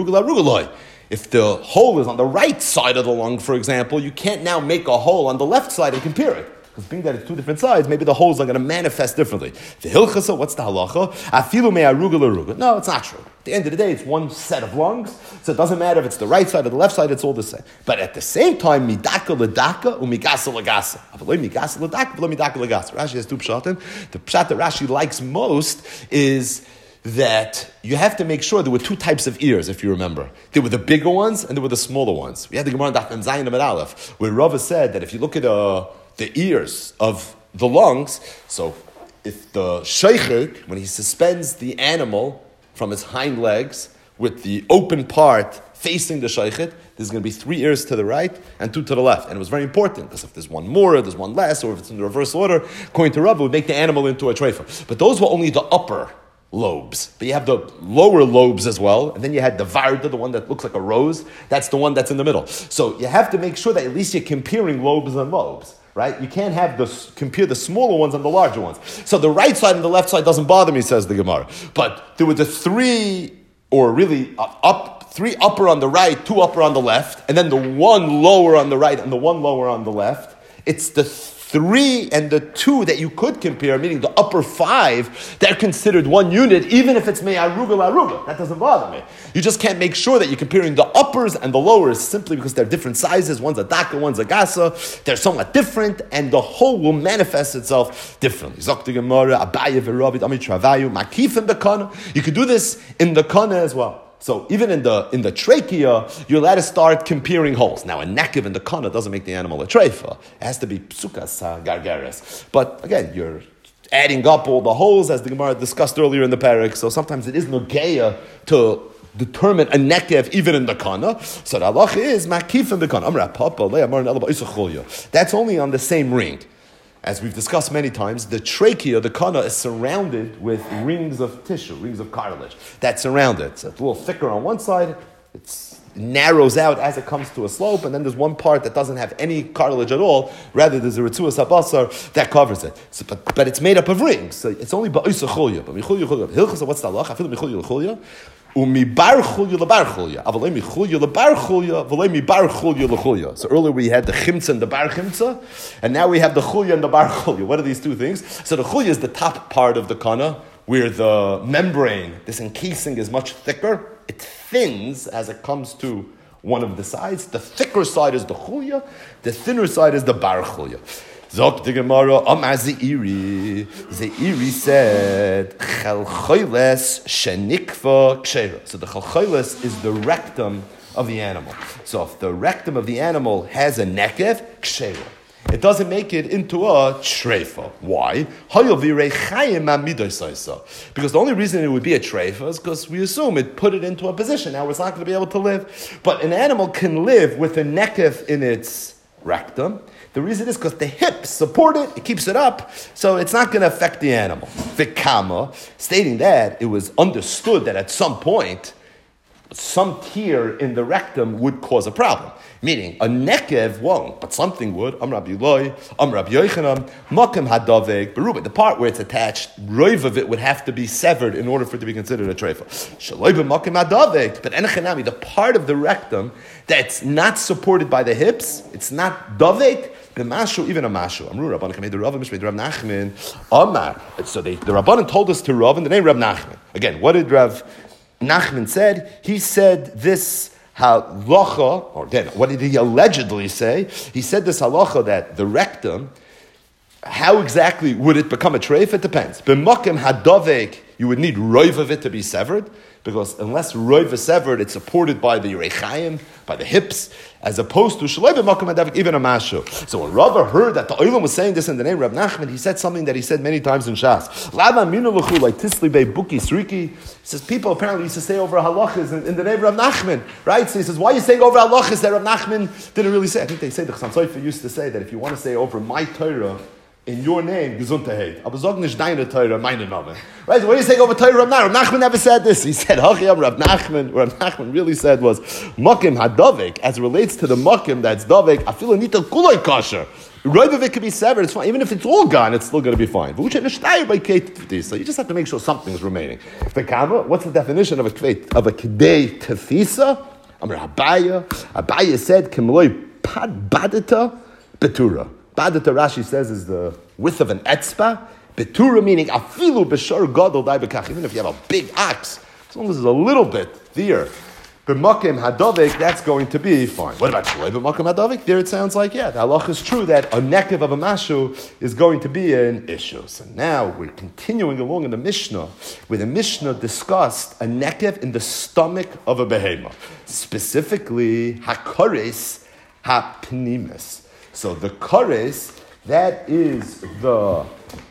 If the hole is on the right side of the lung, for example, you can't now make a hole on the left side and compare it. Because being that it's two different sides, maybe the holes are going to manifest differently. The hilchasa, what's the halacha? Afilu me aruga l'aruga. No, it's not true. At the end of the day, it's one set of lungs, so it doesn't matter if it's the right side or the left side, it's all the same. But at the same time, midaka l'daka umigasa l'gasa. Avaloi migasa l'daka, avaloi midaka l'gasa. Rashi has two pshatim. The pshat that Rashi likes most is that you have to make sure there were two types of ears, if you remember. There were the bigger ones and there were the smaller ones. We had the Gemara in Daf Mem Zayin Amud Aleph, where Rava said that if you look at uh, the ears of the lungs, so if the sheikhik, when he suspends the animal from his hind legs with the open part facing the sheikhik, there's going to be three ears to the right and two to the left. And it was very important, because if there's one more, or there's one less, or if it's in the reverse order, according to Rava, it would make the animal into a treifa. But those were only the upper lobes. But you have the lower lobes as well, and then you had the varda, the one that looks like a rose. That's the one that's in the middle. So you have to make sure that at least you're comparing lobes and lobes, right? You can't have the compare the smaller ones and the larger ones. So the right side and the left side doesn't bother me, says the Gemara. But there were the three, or really uh, up, three upper on the right, two upper on the left, and then the one lower on the right and the one lower on the left. It's the three and the two that you could compare, meaning the upper five, they're considered one unit, even if it's me'aruga la'aruga. That doesn't bother me. You just can't make sure that you're comparing the uppers and the lowers simply because they're different sizes. One's a daka, one's a gasa. They're somewhat different, and the whole will manifest itself differently. You could do this in the kana as well. So even in the in the trachea, you're allowed to start comparing holes. Now a nekev in the kana doesn't make the animal a treifa. It has to be psukas uh, gargaris. But again, you're adding up all the holes as the Gemara discussed earlier in the parak. So sometimes it is nogeya to determine a nekev even in the kana. So the halacha is makif in the kana. That's only on the same ring. As we've discussed many times, the trachea, the kana, is surrounded with rings of tissue, rings of cartilage that surround it. So it's a little thicker on one side, it narrows out as it comes to a slope, and then there's one part that doesn't have any cartilage at all. Rather, there's a ritzuas habasar that covers it. So, but, but it's made up of rings, so it's only ba'isa chulya. But michulya chulya. Hilchas, what's the halacha? I feel michulya chulya. So earlier we had the chimtza and the bar chimtza, and now we have the chulya and the bar chulya. What are these two things? So the chulya is the top part of the kana, where the membrane, this encasing, is much thicker. It thins as it comes to one of the sides. The thicker side is the chulya, the thinner side is the bar chulya. Zok the Gemara, Amar Zeiri. Zeiri said, Chalchoiles shenikva ksheira. So the chalchoiles is the rectum of the animal. So if the rectum of the animal has a nekev, ksheira. It doesn't make it into a treifa. Why? Because the only reason it would be a treifa is because we assume it put it into a position. Now it's not going to be able to live. But an animal can live with a nekev in its rectum. The reason is because the hips support it, it keeps it up, so it's not going to affect the animal. Vikama, stating that it was understood that at some point, some tear in the rectum would cause a problem. Meaning, a nekev won't, but something would. Am Rabbi Eloi, Am Rabbi Yochanan, Makim hadaveg, beruba. The part where it's attached, roiv of it would have to be severed in order for it to be considered a treifa. Shaloi b'makim hadaveg, but enechanami, the part of the rectum that's not supported by the hips, it's not daveg, the mashu, even a mashu. Amru Rabbanan kamei the Rav mishmei Rav Nachman. Amar. So they, the Rabbanan told us to Rav in the name Rav Nachman. Again, what did Rav Nachman said? He said this halacha, or then what did he allegedly say? He said this halacha that the rectum, how exactly would it become a treif? It depends. B'makim hadavek, you would need roiv of it to be severed, because unless roiv is severed, it's supported by the rechaim, by the hips, as opposed to shaloi b'makim hadavek, even a mashu. So when Rava heard that the Olam was saying this in the name of Rav Nachman, he said something that he said many times in Shas. Lava minu l'chu, like tisli bei buki sriki. He says people apparently used to say over halachas in, in the name of Rav Nachman, right? So he says, why are you saying over halachas that Rav Nachman didn't really say? I think they say, the Chassam Sofer used to say that if you want to say over my Torah, in your name, Gesundheit. Aber sag nicht deine Torah, meine Name. Right? So what are you saying over Torah Rav Nachman? Rav Nachman never said this. He said, Hachiyam Rav Nachman. What Rav Nachman really said was, Makim hadavik, as it relates to the Makim that's davik, afilo nita kuloi kasher. Roiv of it can be severed, it's fine. Even if it's all gone, it's still going to be fine. So you just have to make sure something's remaining. What's the definition of a kveit? Of a k'dei tefisa? Amar Abaya. Abaya said, Kimloi pad badita betura. Badata Rashi says is the width of an etzba. Betura meaning afilu b'shor gadol dai b'kach. Even if you have a big ox, as long as there's a little bit there. B'makim hadavik, that's going to be fine. What about shloi b'makim hadavik? There it sounds like, yeah, the halach is true that a nekev of a mashu is going to be an issue. So now we're continuing along in the Mishnah, where the Mishnah discussed a nekev in the stomach of a behema. Specifically, hakaris hapnimis. So the kares, that is the,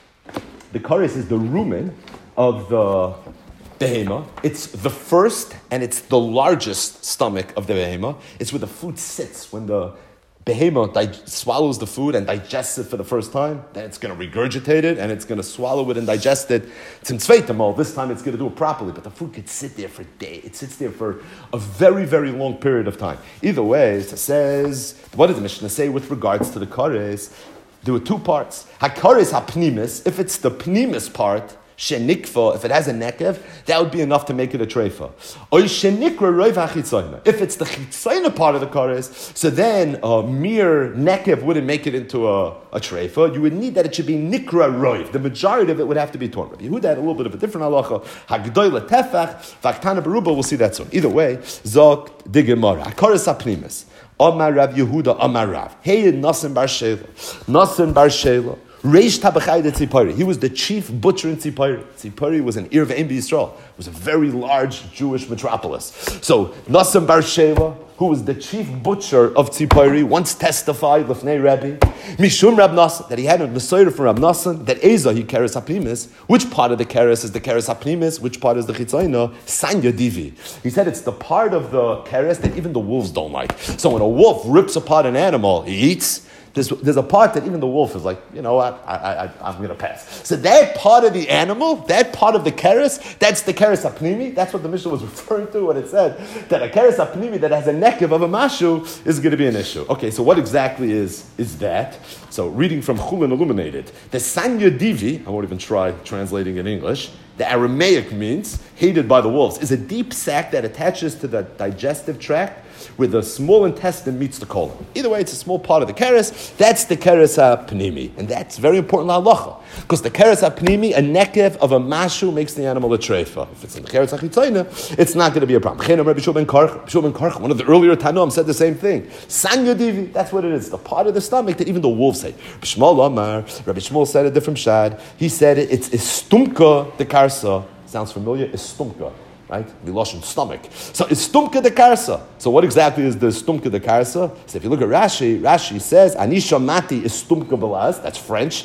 the kares is the rumen of the behema. It's the first and it's the largest stomach of the behema. It's where the food sits. When the behema dig- swallows the food and digests it for the first time, then it's going to regurgitate it and it's going to swallow it and digest it. It's in tzveitamol. This time it's going to do it properly, but the food could sit there for days. It sits there for a very, very long period of time. Either way, it says, what does the Mishnah say with regards to the kares? There were two parts. Hakares hapnimis, if it's the pnimis part, shenikva, if it has a nekev, that would be enough to make it a treifa. Or shenikra roiv hachitzayna. If it's the chitzayna part of the kares, so then a mere nekev wouldn't make it into a, a treifa. You would need that it should be nikra roiv. The majority of it would have to be torn. Rabbi Yehuda had a little bit of a different halacha. Hagdoyle tefach, vaktana beruba, we'll see that soon. Either way, zok digemara. Hakares hapnimis. Amar Rav Yehuda, Amar Rav. Hey, Nasim bar Shela. Nasim bar Shela. Reish Tabachai de Tzipari. He was the chief butcher in Tzipari. Tzipari was an Ir Ve'im B'Yisrael. It was a very large Jewish metropolis. So, Nasim bar Shela, who was the chief butcher of Tzipari, once testified, Lefnei Rebbe, Mishum Rab Nasan, that he had a Messiah from Rab Nasan, that Eza, he keres haprimis. Which part of the keres is the keres haprimis? Which part is the chitzayna? Sanya divi. He said it's the part of the keres that even the wolves don't like. So when a wolf rips apart an animal, he eats. There's, there's a part that even the wolf is like, you know what, I, I, I, I'm going to pass. So that part of the animal, that part of the keres, that's the keres hapnimi. That's what the Mishnah was referring to when it said that a keres hapnimi that has a nekev of a mashu is going to be an issue. Okay, so what exactly is, is that? So reading from Chulin Illuminated, the Sanya Divi, I won't even try translating in English, the Aramaic means, hated by the wolves, is a deep sac that attaches to the digestive tract where the small intestine meets the colon. Either way, it's a small part of the keres. That's the keres hapnimi. And that's very important halacha. Because the keres hapnimi, a nekev of a mashu, makes the animal a treifa. If it's in the keres hachitzayna, it's not going to be a problem. Rabbi Shul ben Karch, one of the earlier Tanoim, said the same thing. Sanya divi, that's what it is. The part of the stomach that even the wolves say. Shmuel Amar, Rabbi Shmuel said a different shad. He said it, it's istumka de karsa. Sounds familiar? Istumka. Right? Miloshin stomach. So it's stumka de karsa. So what exactly is the stumka de karsa? So if you look at Rashi, Rashi says, Anisha mati is stumka belaz. That's French.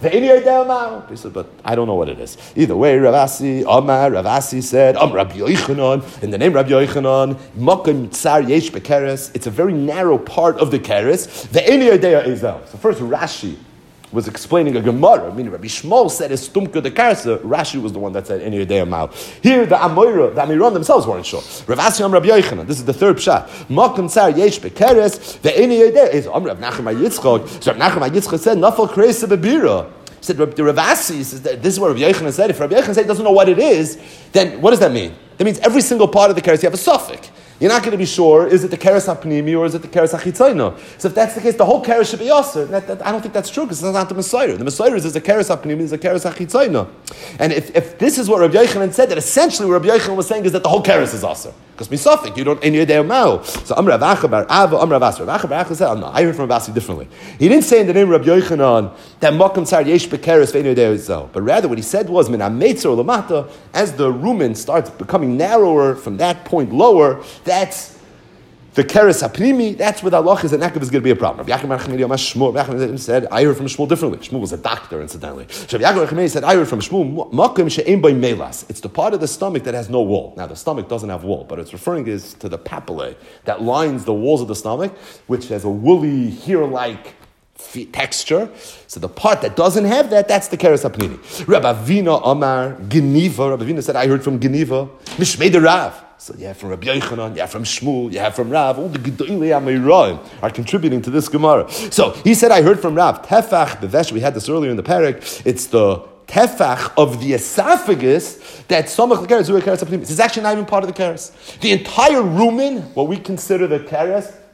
He said, but I don't know what it is. Either way, Ravasi, Amar, Ravasi said, Am Rabbi Yochanan, in the name Rabbi Yochanan, Mokim tsar yesh bekeres. It's a very narrow part of the keres. The Eniyadea Ezel. So first Rashi was explaining a Gemara, meaning Rabbi Shmuel said it's stumka de karsa. Rashi was the one that said any day mal. Here the Amoira, the Amiron themselves weren't sure. Rav Asi Am Rabbi Yochanan. This is the third pshat. Makom tsar yesh bekeres. The any day is Am Rav Nachman Yitzchak. So Rav Nachman Yitzchak said nafal kreisa bebira. Said the Rav Asi says that this is what Rabbi Yochanan said. If Rabbi Yochanan said he doesn't know what it is, then what does that mean? That means every single part of the keres you have a suffix. You're not going to be sure, is it the keres hapnimi or is it the keres hachitzayna? So if that's the case, the whole keres should be yasser. That, that, I don't think that's true because it's not the Messiah. The Messiah is the keres hapnimi, is the keres hachitzayna. And if, if this is what Rabbi Yochanan said, that essentially what Rabbi Yochanan was saying is that the whole keres is yasser. Because misafik, you don't any day mao. So Amr Rav Acha bar Ava, Amr Rav Asi. Rav Acha bar Acha said, oh, no, I heard from Rav Asi differently. He didn't say in the name of Rabbi Yochanan that Makam Tzar Yesh Bekeres Ve'enu Yedei. But rather what he said was, Min HaMeitzer Lamata, as the rumen starts becoming narrower from that point lower, that's the keres hapnimi, that's where the halach is, and nekev is going to be a problem. Rabbi Yaakov Bar Shmuel, Rabbi Yaakov said, I heard from Shmuel differently. Shmuel was a doctor, incidentally. So Rabbi Yaakov said, I heard from Shmuel, makom she'ein by melas. It's the part of the stomach that has no wall. Now, the stomach doesn't have wall, but it's referring is to the papillae that lines the walls of the stomach, which has a woolly, hair-like texture. So the part that doesn't have that, that's the keres hapnimi. Rabbi Avina Amar Geniva. Rabbi Avina said, I heard from Geniva. Mishmei de Rav. So you have from Rabbi Yochanan, you have from Shmuel, you have from Rav. All the Gedolei Amoraim are contributing to this Gemara. So he said, I heard from Rav. Tefach bevesh. We had this earlier in the parak. It's the tefach of the esophagus that samach l'keres zuha keres hapnimi. This is actually not even part of the keres. The entire rumen, what we consider the keres,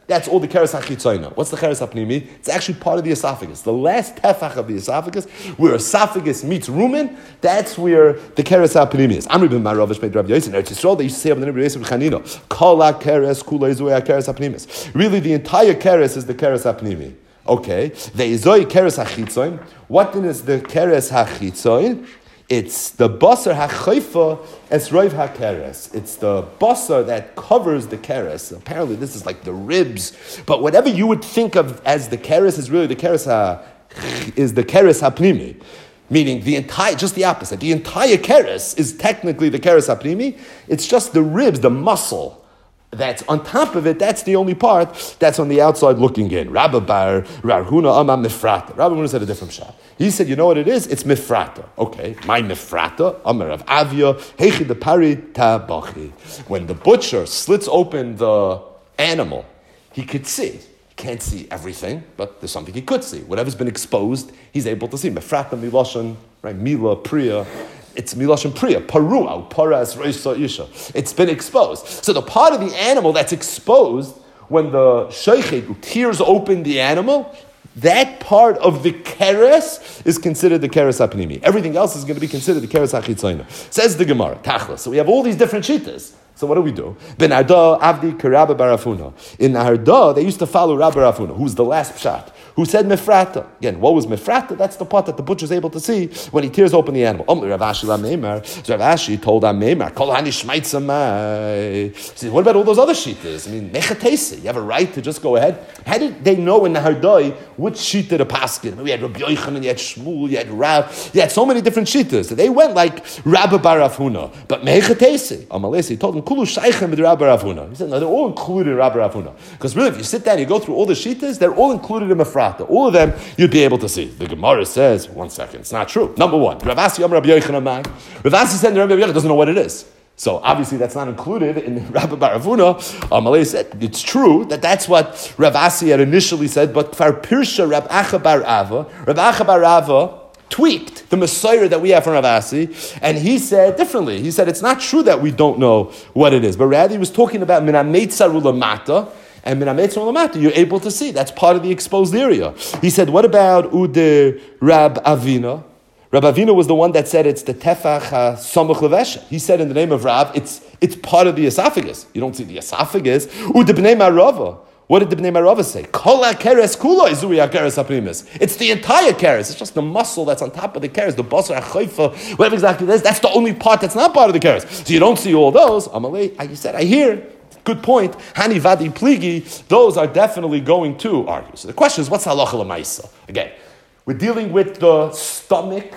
That's all the keres hachitzoyna. What's the keres hapnimi? It's actually part of the esophagus. The last tefach of the esophagus, where esophagus meets rumen, that's where the keres hapnimi is. Amri ben Maravish made Rabbi Yosef in Eretz Yisrael. They used to say on the name of Yosef Chanina, Kol keres kula izui keres hapnimis. Really, the entire keres is the keres hapnimi. Okay, the izoi keres hachitzoin. What then is the keres hachitzoin? It's the basar hachayfa es roiv hakeres. It's the basar that covers the keres. Apparently, this is like the ribs. But whatever you would think of as the keres is really the keres ha, is the keres hapnimi. Meaning the entire, just the opposite. The entire keres is technically the keres hapnimi. It's just the ribs, the muscle that's on top of it. That's the only part that's on the outside looking in. Rabbi Bar Rarhuna Amam Mifrata. Rabbi Huna said a different shot. He said, you know what it is? It's Mifrata. Okay, my Mifrata, Amar of Avia, Hechi de Pari Tabachi. When the butcher slits open the animal, he could see. He can't see everything, but there's something he could see. Whatever's been exposed, he's able to see. Mifrata Miloshan, right? Mila, Priya. It's milashon priya, parua, paras reisa isha. It's been exposed. So the part of the animal that's exposed when the sheikh tears open the animal, that part of the keres is considered the keres hapnimi. Everything else is going to be considered the keres hachitzoyna. Says the Gemara, tachlis. So we have all these different shittas. So what do we do? Ben Arda Avdi Karabba Barafuna. In Arda, they used to follow Rabbi Rafuna, who's the last pshat, who said Mefrata. Again, what was Mefrata? That's the part that the butcher is able to see when he tears open the animal. Rav Ashi la Meimar. So Rav Ashi told Am Meimar, Kol hani shmaitzamai. See, what about all those other shittas? I mean, Mechatesi. You have a right to just go ahead. How did they know in the Hardai which shitta to paskin? We had Rabbi Yochanan, you had Shmuel, you had Rav, you had so many different shittas. So they went like Rabbi Barafuna. But Mechatesi, Amalesi told him, Kulu shaichem with Rabbi Rafuna. He said, no, they're all included in Rabbi Rafuna. Because really, if you sit down and you go through all the shittas, they're all included in Mefrata. All of them you'd be able to see. The Gemara says, one second, it's not true. Number one, Rav Asi Amar Rabbi Yochanan Mang. Rav Asi said Rabbi Yochanan doesn't know what it is. So obviously that's not included in Rabbi Baravuna. Amalei said it's true that that's what Rav Asi had initially said, but Far Pirsha Rav Acha Bar Ava, Rav Acha Bar Ava tweaked the Messiah that we have from Rav Asi, and he said differently. He said it's not true that we don't know what it is, but rather he was talking about Minametza Rulamata. And minametz lamata, you're able to see. That's part of the exposed area. He said, what about Ude Rab Avina? Rab Avina was the one that said it's the tefach samuch levesha. He said in the name of Rab, it's it's part of the esophagus. You don't see the esophagus. Ude b'nei marava. What did the b'nei marava say? Kol keres kula izuri keres haprimis. It's the entire keres. It's just the muscle that's on top of the keres, the basar achayfa, whatever exactly it is. That's the only part that's not part of the keres. So you don't see all those. Amalei, you said, I hear. Good point. Hani vadi pligi, those are definitely going to argue. So the question is, what's halacha l'maisa? Again, we're dealing with the stomach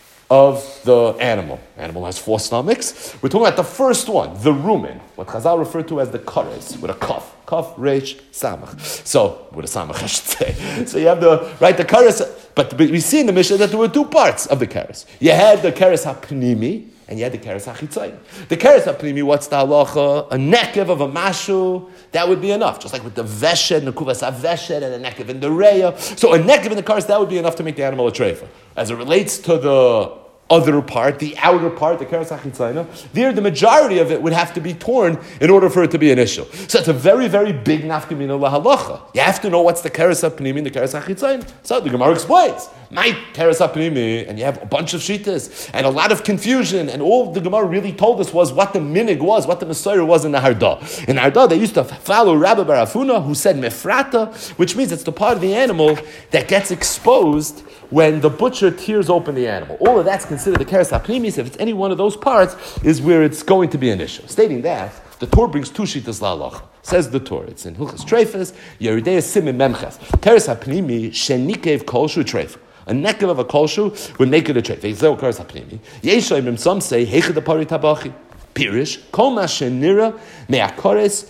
of the animal. Animal has four stomachs. We're talking about the first one, the rumen, what Chazal referred to as the kares, with a kaf. Kaf, reish, samach. So, with a samach, I should say. So you have the, right, the kares, but we see in the Mishnah that there were two parts of the kares. You had the kares hapnimi, and you had the keres hachitzoyin. The keres hapnimi, what's the halacha? A nekev of a mashu, that would be enough. Just like with the veshed, nekuvas haveshed, and a nekev in the reya. So a nekev in the keres, that would be enough to make the animal a treifa. As it relates to the other part, the outer part, the keres hachitzoyin, there the majority of it would have to be torn in order for it to be an issue. So it's a very, very big nafkamina lahalacha. You have to know what's the keres hapnimi and the keres hachitzoyin. So the Gemara explains. My keres hapnimi, and you have a bunch of shittas and a lot of confusion, and all the Gemara really told us was what the minig was, what the Messiah was in the Harda. In Harda, they used to follow Rabbi Barafuna, who said mefrata, which means it's the part of the animal that gets exposed when the butcher tears open the animal. All of that's considered the keres hapnimi. So if it's any one of those parts, is where it's going to be an issue. Stating that, the Torah brings two shittas la'alach. Says the Torah. It's in Hilchas Treifas, Yeridei Simin Memches. Keres hapnimi shenikev kolshu treifa. A nekev of a kolshu would make it a treifa. Zeh keres hapnimi. Yeshaim, some say heichad apari tabachi. Pirish kol ma shenira me'akores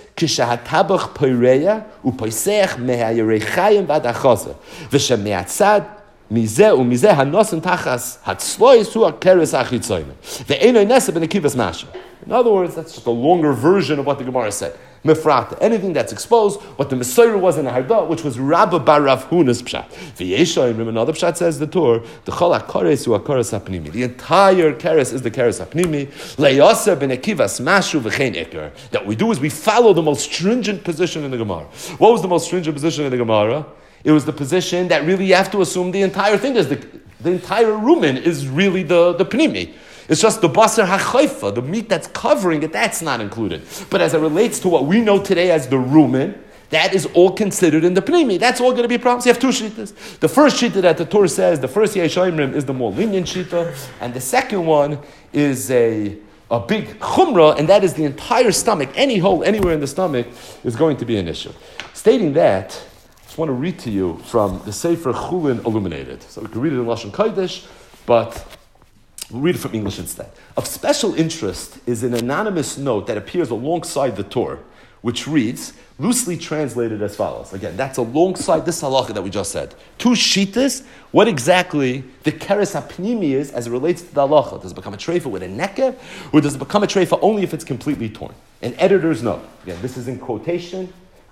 kishahatabach poireya upoiseach me'ayerechayim v'adachaza v'shem me'atzad Mizeh u'mizeh hanosim tachas hatzlois hu hakeres achitzoyim. Ve'enoi neseh b'nekivas masha. In other words, that's just a longer version of what the Gemara said. Mefrata, anything that's exposed, what the Messiah was in the Hardah, which was Rabba bar Rav Huna's pshat. V'yeshoim, another pshat says the Torah, the chol hakeres hu hakeres hapnimi. The entire keres is the keres hapnimi. Le'yaseh b'nekivas mashu v'chein ikar. That what we do is we follow the most stringent position in the Gemara. What was the most stringent position in the Gemara? It was the position that really you have to assume the entire thing is the, the entire rumen is really the, the pnimi. It's just the basar hachayfa, the meat that's covering it, that's not included. But as it relates to what we know today as the rumen, that is all considered in the pnimi. That's all going to be problems. You have two shitas. The first shita that the Torah says, the first Yeshayimrim is the more lenient shita, and the second one is a a big chumrah, and that is the entire stomach. Any hole anywhere in the stomach is going to be an issue. Stating that, I just want to read to you from the Sefer Chulin Illuminated. So we can read it in Lashon Kodesh, but we'll read it from English instead. Of special interest is an anonymous note that appears alongside the Torah, which reads, loosely translated as follows. Again, that's alongside this halacha that we just said. Two shitas, what exactly the keres hapnimi is as it relates to the halacha. Does it become a treifa with a nekev, or does it become a treifa only if it's completely torn? And editors know. Again, this is in quotation,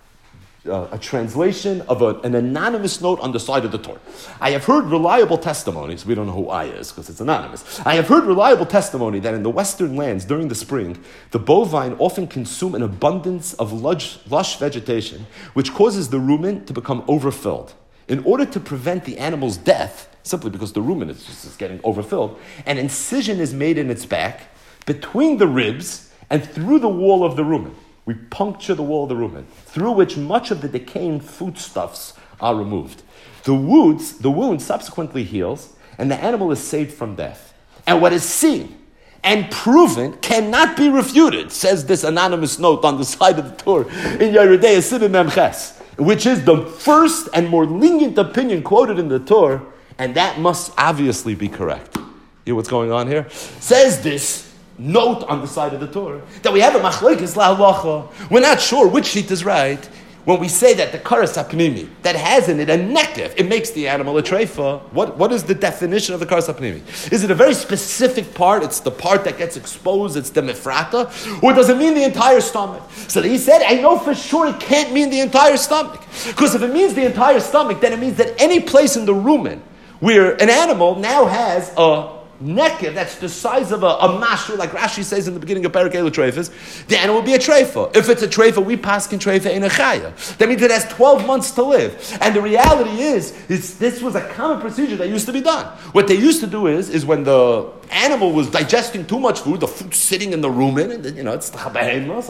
Uh, a translation of a, an anonymous note on the side of the Torah. I have heard reliable testimonies, we don't know who I is because it's anonymous. I have heard reliable testimony that in the western lands during the spring, the bovine often consume an abundance of lush, lush vegetation, which causes the rumen to become overfilled. In order to prevent the animal's death, simply because the rumen is just is getting overfilled, an incision is made in its back between the ribs and through the wall of the rumen. We puncture the wall of the rumen, through which much of the decaying foodstuffs are removed. The wounds, the wound subsequently heals, and the animal is saved from death. And what is seen and proven cannot be refuted, says this anonymous note on the side of the Torah in Yeridei Sibim Memches, which is the first and more lenient opinion quoted in the Torah, and that must obviously be correct. You know what's going on here? Says this note on the side of the Torah that we have a machlokes lahalacha. We're not sure which sheet is right when we say that the karas hapnimi that has in it a nekev, it makes the animal a treifa. What what is the definition of the karas hapnimi? Is it a very specific part? It's the part that gets exposed. It's the mefrata, or does it mean the entire stomach? So he said, I know for sure it can't mean the entire stomach, because if it means the entire stomach, then it means that any place in the rumen where an animal now has a nekev that's the size of a, a mashru, like Rashi says in the beginning of Perek Elu Treifas, the animal will be a treifa. If it's a treifa, we pass in treifa in a chaya. That means it has twelve months to live. And the reality is, is, this was a common procedure that used to be done. What they used to do is, is when the animal was digesting too much food, the food sitting in the rumen, and you know, it's the chabahema,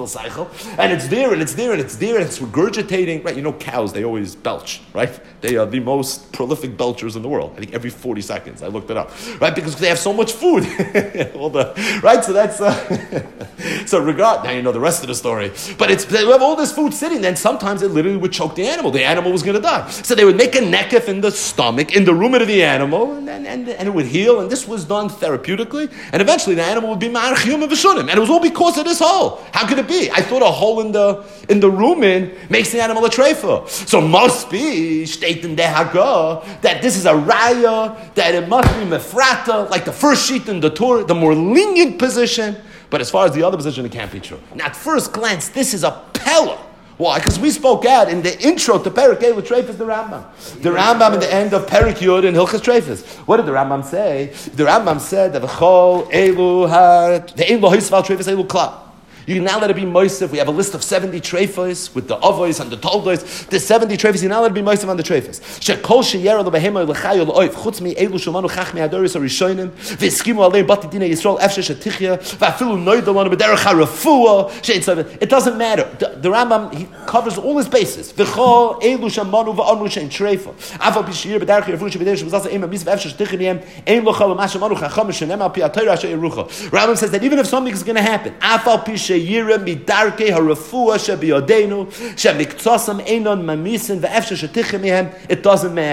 and it's there, and it's there, and it's there, and it's regurgitating. Right? You know, cows, they always belch, right? They are the most prolific belchers in the world. I think every forty seconds. I looked it up. Right? Because they have so much food. All the, right? So that's, uh, so regard, now you know the rest of the story. But it's, they have all this food sitting, then sometimes it literally would choke the animal. The animal was going to die. So they would make a nekef in the stomach, in the rumen of the animal, and, and, and, and it would heal, and this was done therapeutically, and eventually the animal would be ma'archiyum and v'shunim, and it was all because of this hole. How could it be? I thought a hole in the in the rumen makes the animal a treifa. So must be, state in the Haggah, that this is a raya, that it must be mefrat, like the first sheet in the Torah, the more lenient position, but as far as the other position, it can't be true. Now, at first glance, this is a pella. Why? Because we spoke out in the intro to Perek Elu Treifas, the Rambam. The Rambam at the end of Perek Yud in Hilchas Treifas. What did the Rambam say? The Rambam said that v'chol elu ha the ein lo hisval treifas elu klal. You can now let it be moisef. We have a list of seventy treifas with the avos and the toldos. The seventy treifas, you now let it be moisef on the treifas. Shekol sheyera lebehema lechayo leoif chutz mi elu shomanu chachmi adoris arishonim v'eskimu alei bati dina Yisrael efshe shetichya v'afilu noidalanu b'derech harafua shein tzavit. It doesn't matter. The, the Rambam, he covers all his bases. V'chol elu shomanu v'amru shein treifa aval b'shir b'derech yarfu sheb'derech sheb'zasa ema mis v'efshe shetichya miyem ein lochal mashomanu chacham shenem al pi atayra asher yerucha. Rambam says that even if something is going to happen, aval b'shir Yira midarke harafua shebiyodenu shemiktsasam einon mamisin ve'efshe shetichim mihem. It doesn't matter.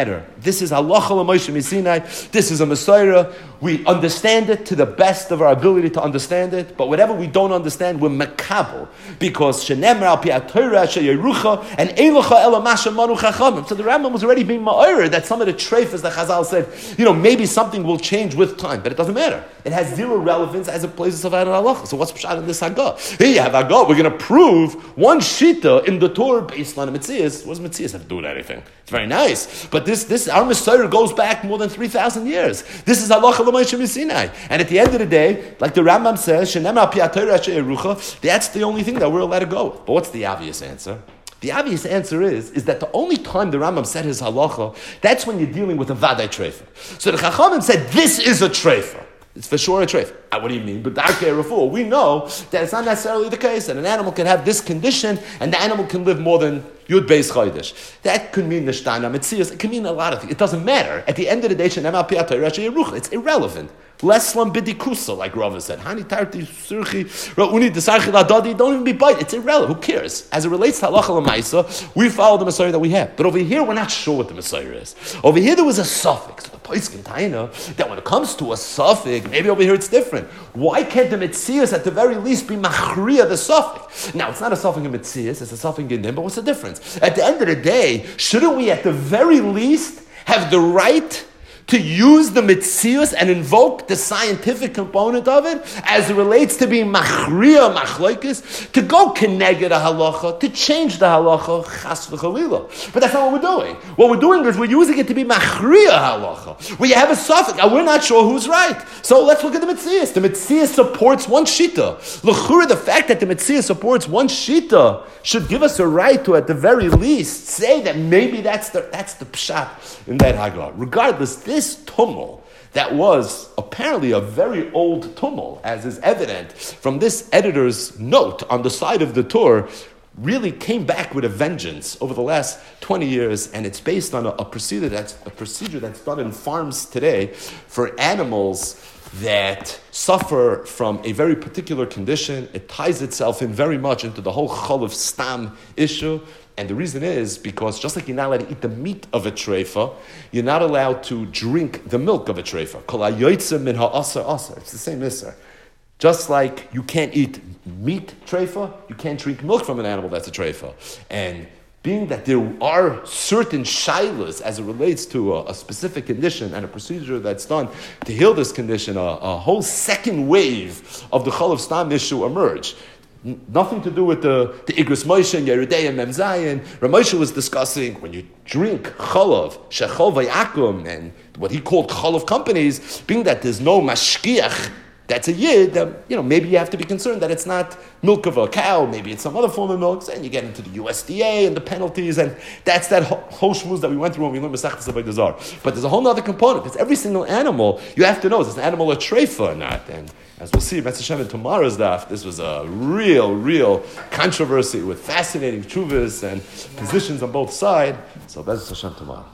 This is halacha l'Moshe Misinai. This is a Messiah. We understand it to the best of our ability to understand it. But whatever we don't understand, we're makabel, because shenemar al pi haTorah sheyerucha and elocha ela masha manu chachamim. So the Rambam was already being ma'orer that some of the treifas that Chazal said, you know, maybe something will change with time, but it doesn't matter. It has zero relevance as it plays itself out in halacha. So what's pshat in this hagah? Here you have hagah. We're going to prove one shita in the Torah based on a Metzias. What does Metzias have to do with anything? It's very nice, but this this our Messiah goes back more than three thousand years. This is halacha l'Moshe Misinai, and at the end of the day, like the Rambam says, shenemar pi haTorah sheyerucha. That's the only thing that we're allowed to go with. But what's the obvious answer? The obvious answer is, is that the only time the Rambam said his halacha, that's when you're dealing with a vadai treifa. So the Chachamim said, this is a treifa. It's for sure a treifa. Ah, what do you mean? But darkei refuah, we know that it's not necessarily the case, that an animal can have this condition, and the animal can live more than Yud Beis Chodesh. That could mean Nishtana Metzias. It can mean a lot of things. It doesn't matter. At the end of the day, shenemar pi haTorah sheyerucha. It's irrelevant. Leslam bidikusa, like Rava said. Hani tarti surchi ra'uni desarchi ladadi. Don't even be bite. It's irrelevant. Who cares? As it relates to halacha l'maisa, we follow the Messiah that we have. But over here, we're not sure what the Messiah is. Over here, there was a suffix. So the Poskim taina that when it comes to a suffix, maybe over here it's different. Why can't the Metzias at the very least be machriya the suffix? Now, it's not a suffix in Metzias, it's a suffix in Din, but what's the difference? At the end of the day, shouldn't we at the very least have the right to use the Metzius and invoke the scientific component of it as it relates to being machriya machlokes, to go keneged a halacha, to change the halacha, chas v'chalila. But that's not what we're doing. What we're doing is we're using it to be machriya halacha, where you have a suffix, and we're not sure who's right. So let's look at the Metzius. The Metzius supports one shita. L'chura, the fact that the Metzius supports one shita should give us a right to, at the very least, say that maybe that's the that's the pshat in that hagah. Regardless, this tumul that was apparently a very old tumul, as is evident from this editor's note on the side of the Torah, really came back with a vengeance over the last twenty years, and it's based on a, a procedure that's a procedure that's done in farms today for animals that suffer from a very particular condition. It ties itself in very much into the whole chalav stam issue. And the reason is because just like you're not allowed to eat the meat of a treifa, you're not allowed to drink the milk of a treifa. Kol hayotzeh min ha'aser aser. It's the same isser. Just like you can't eat meat treifa, you can't drink milk from an animal that's a treifa. And being that there are certain shilas as it relates to a, a specific condition and a procedure that's done to heal this condition, a, a whole second wave of the chalav stam issue emerged. Nothing to do with the, the Igros Moshe and Yeridei and Mem Zayin. Ramoshe was discussing when you drink chalav, shechol vayakum, and what he called chalav companies, being that there's no mashkiach, that's a yid, um, you know, maybe you have to be concerned that it's not milk of a cow, maybe it's some other form of milk, and you get into the U S D A and the penalties, and that's that whole shmooze that we went through when we learned Masechtas Avodah Zarah. But there's a whole other component, because every single animal, you have to know, is this animal a treifa or not? And as we'll see, Mitzvah Shem in tomorrow's daf, this was a real, real controversy with fascinating tshuvas and positions on both sides. So Mitzvah Shem tomorrow.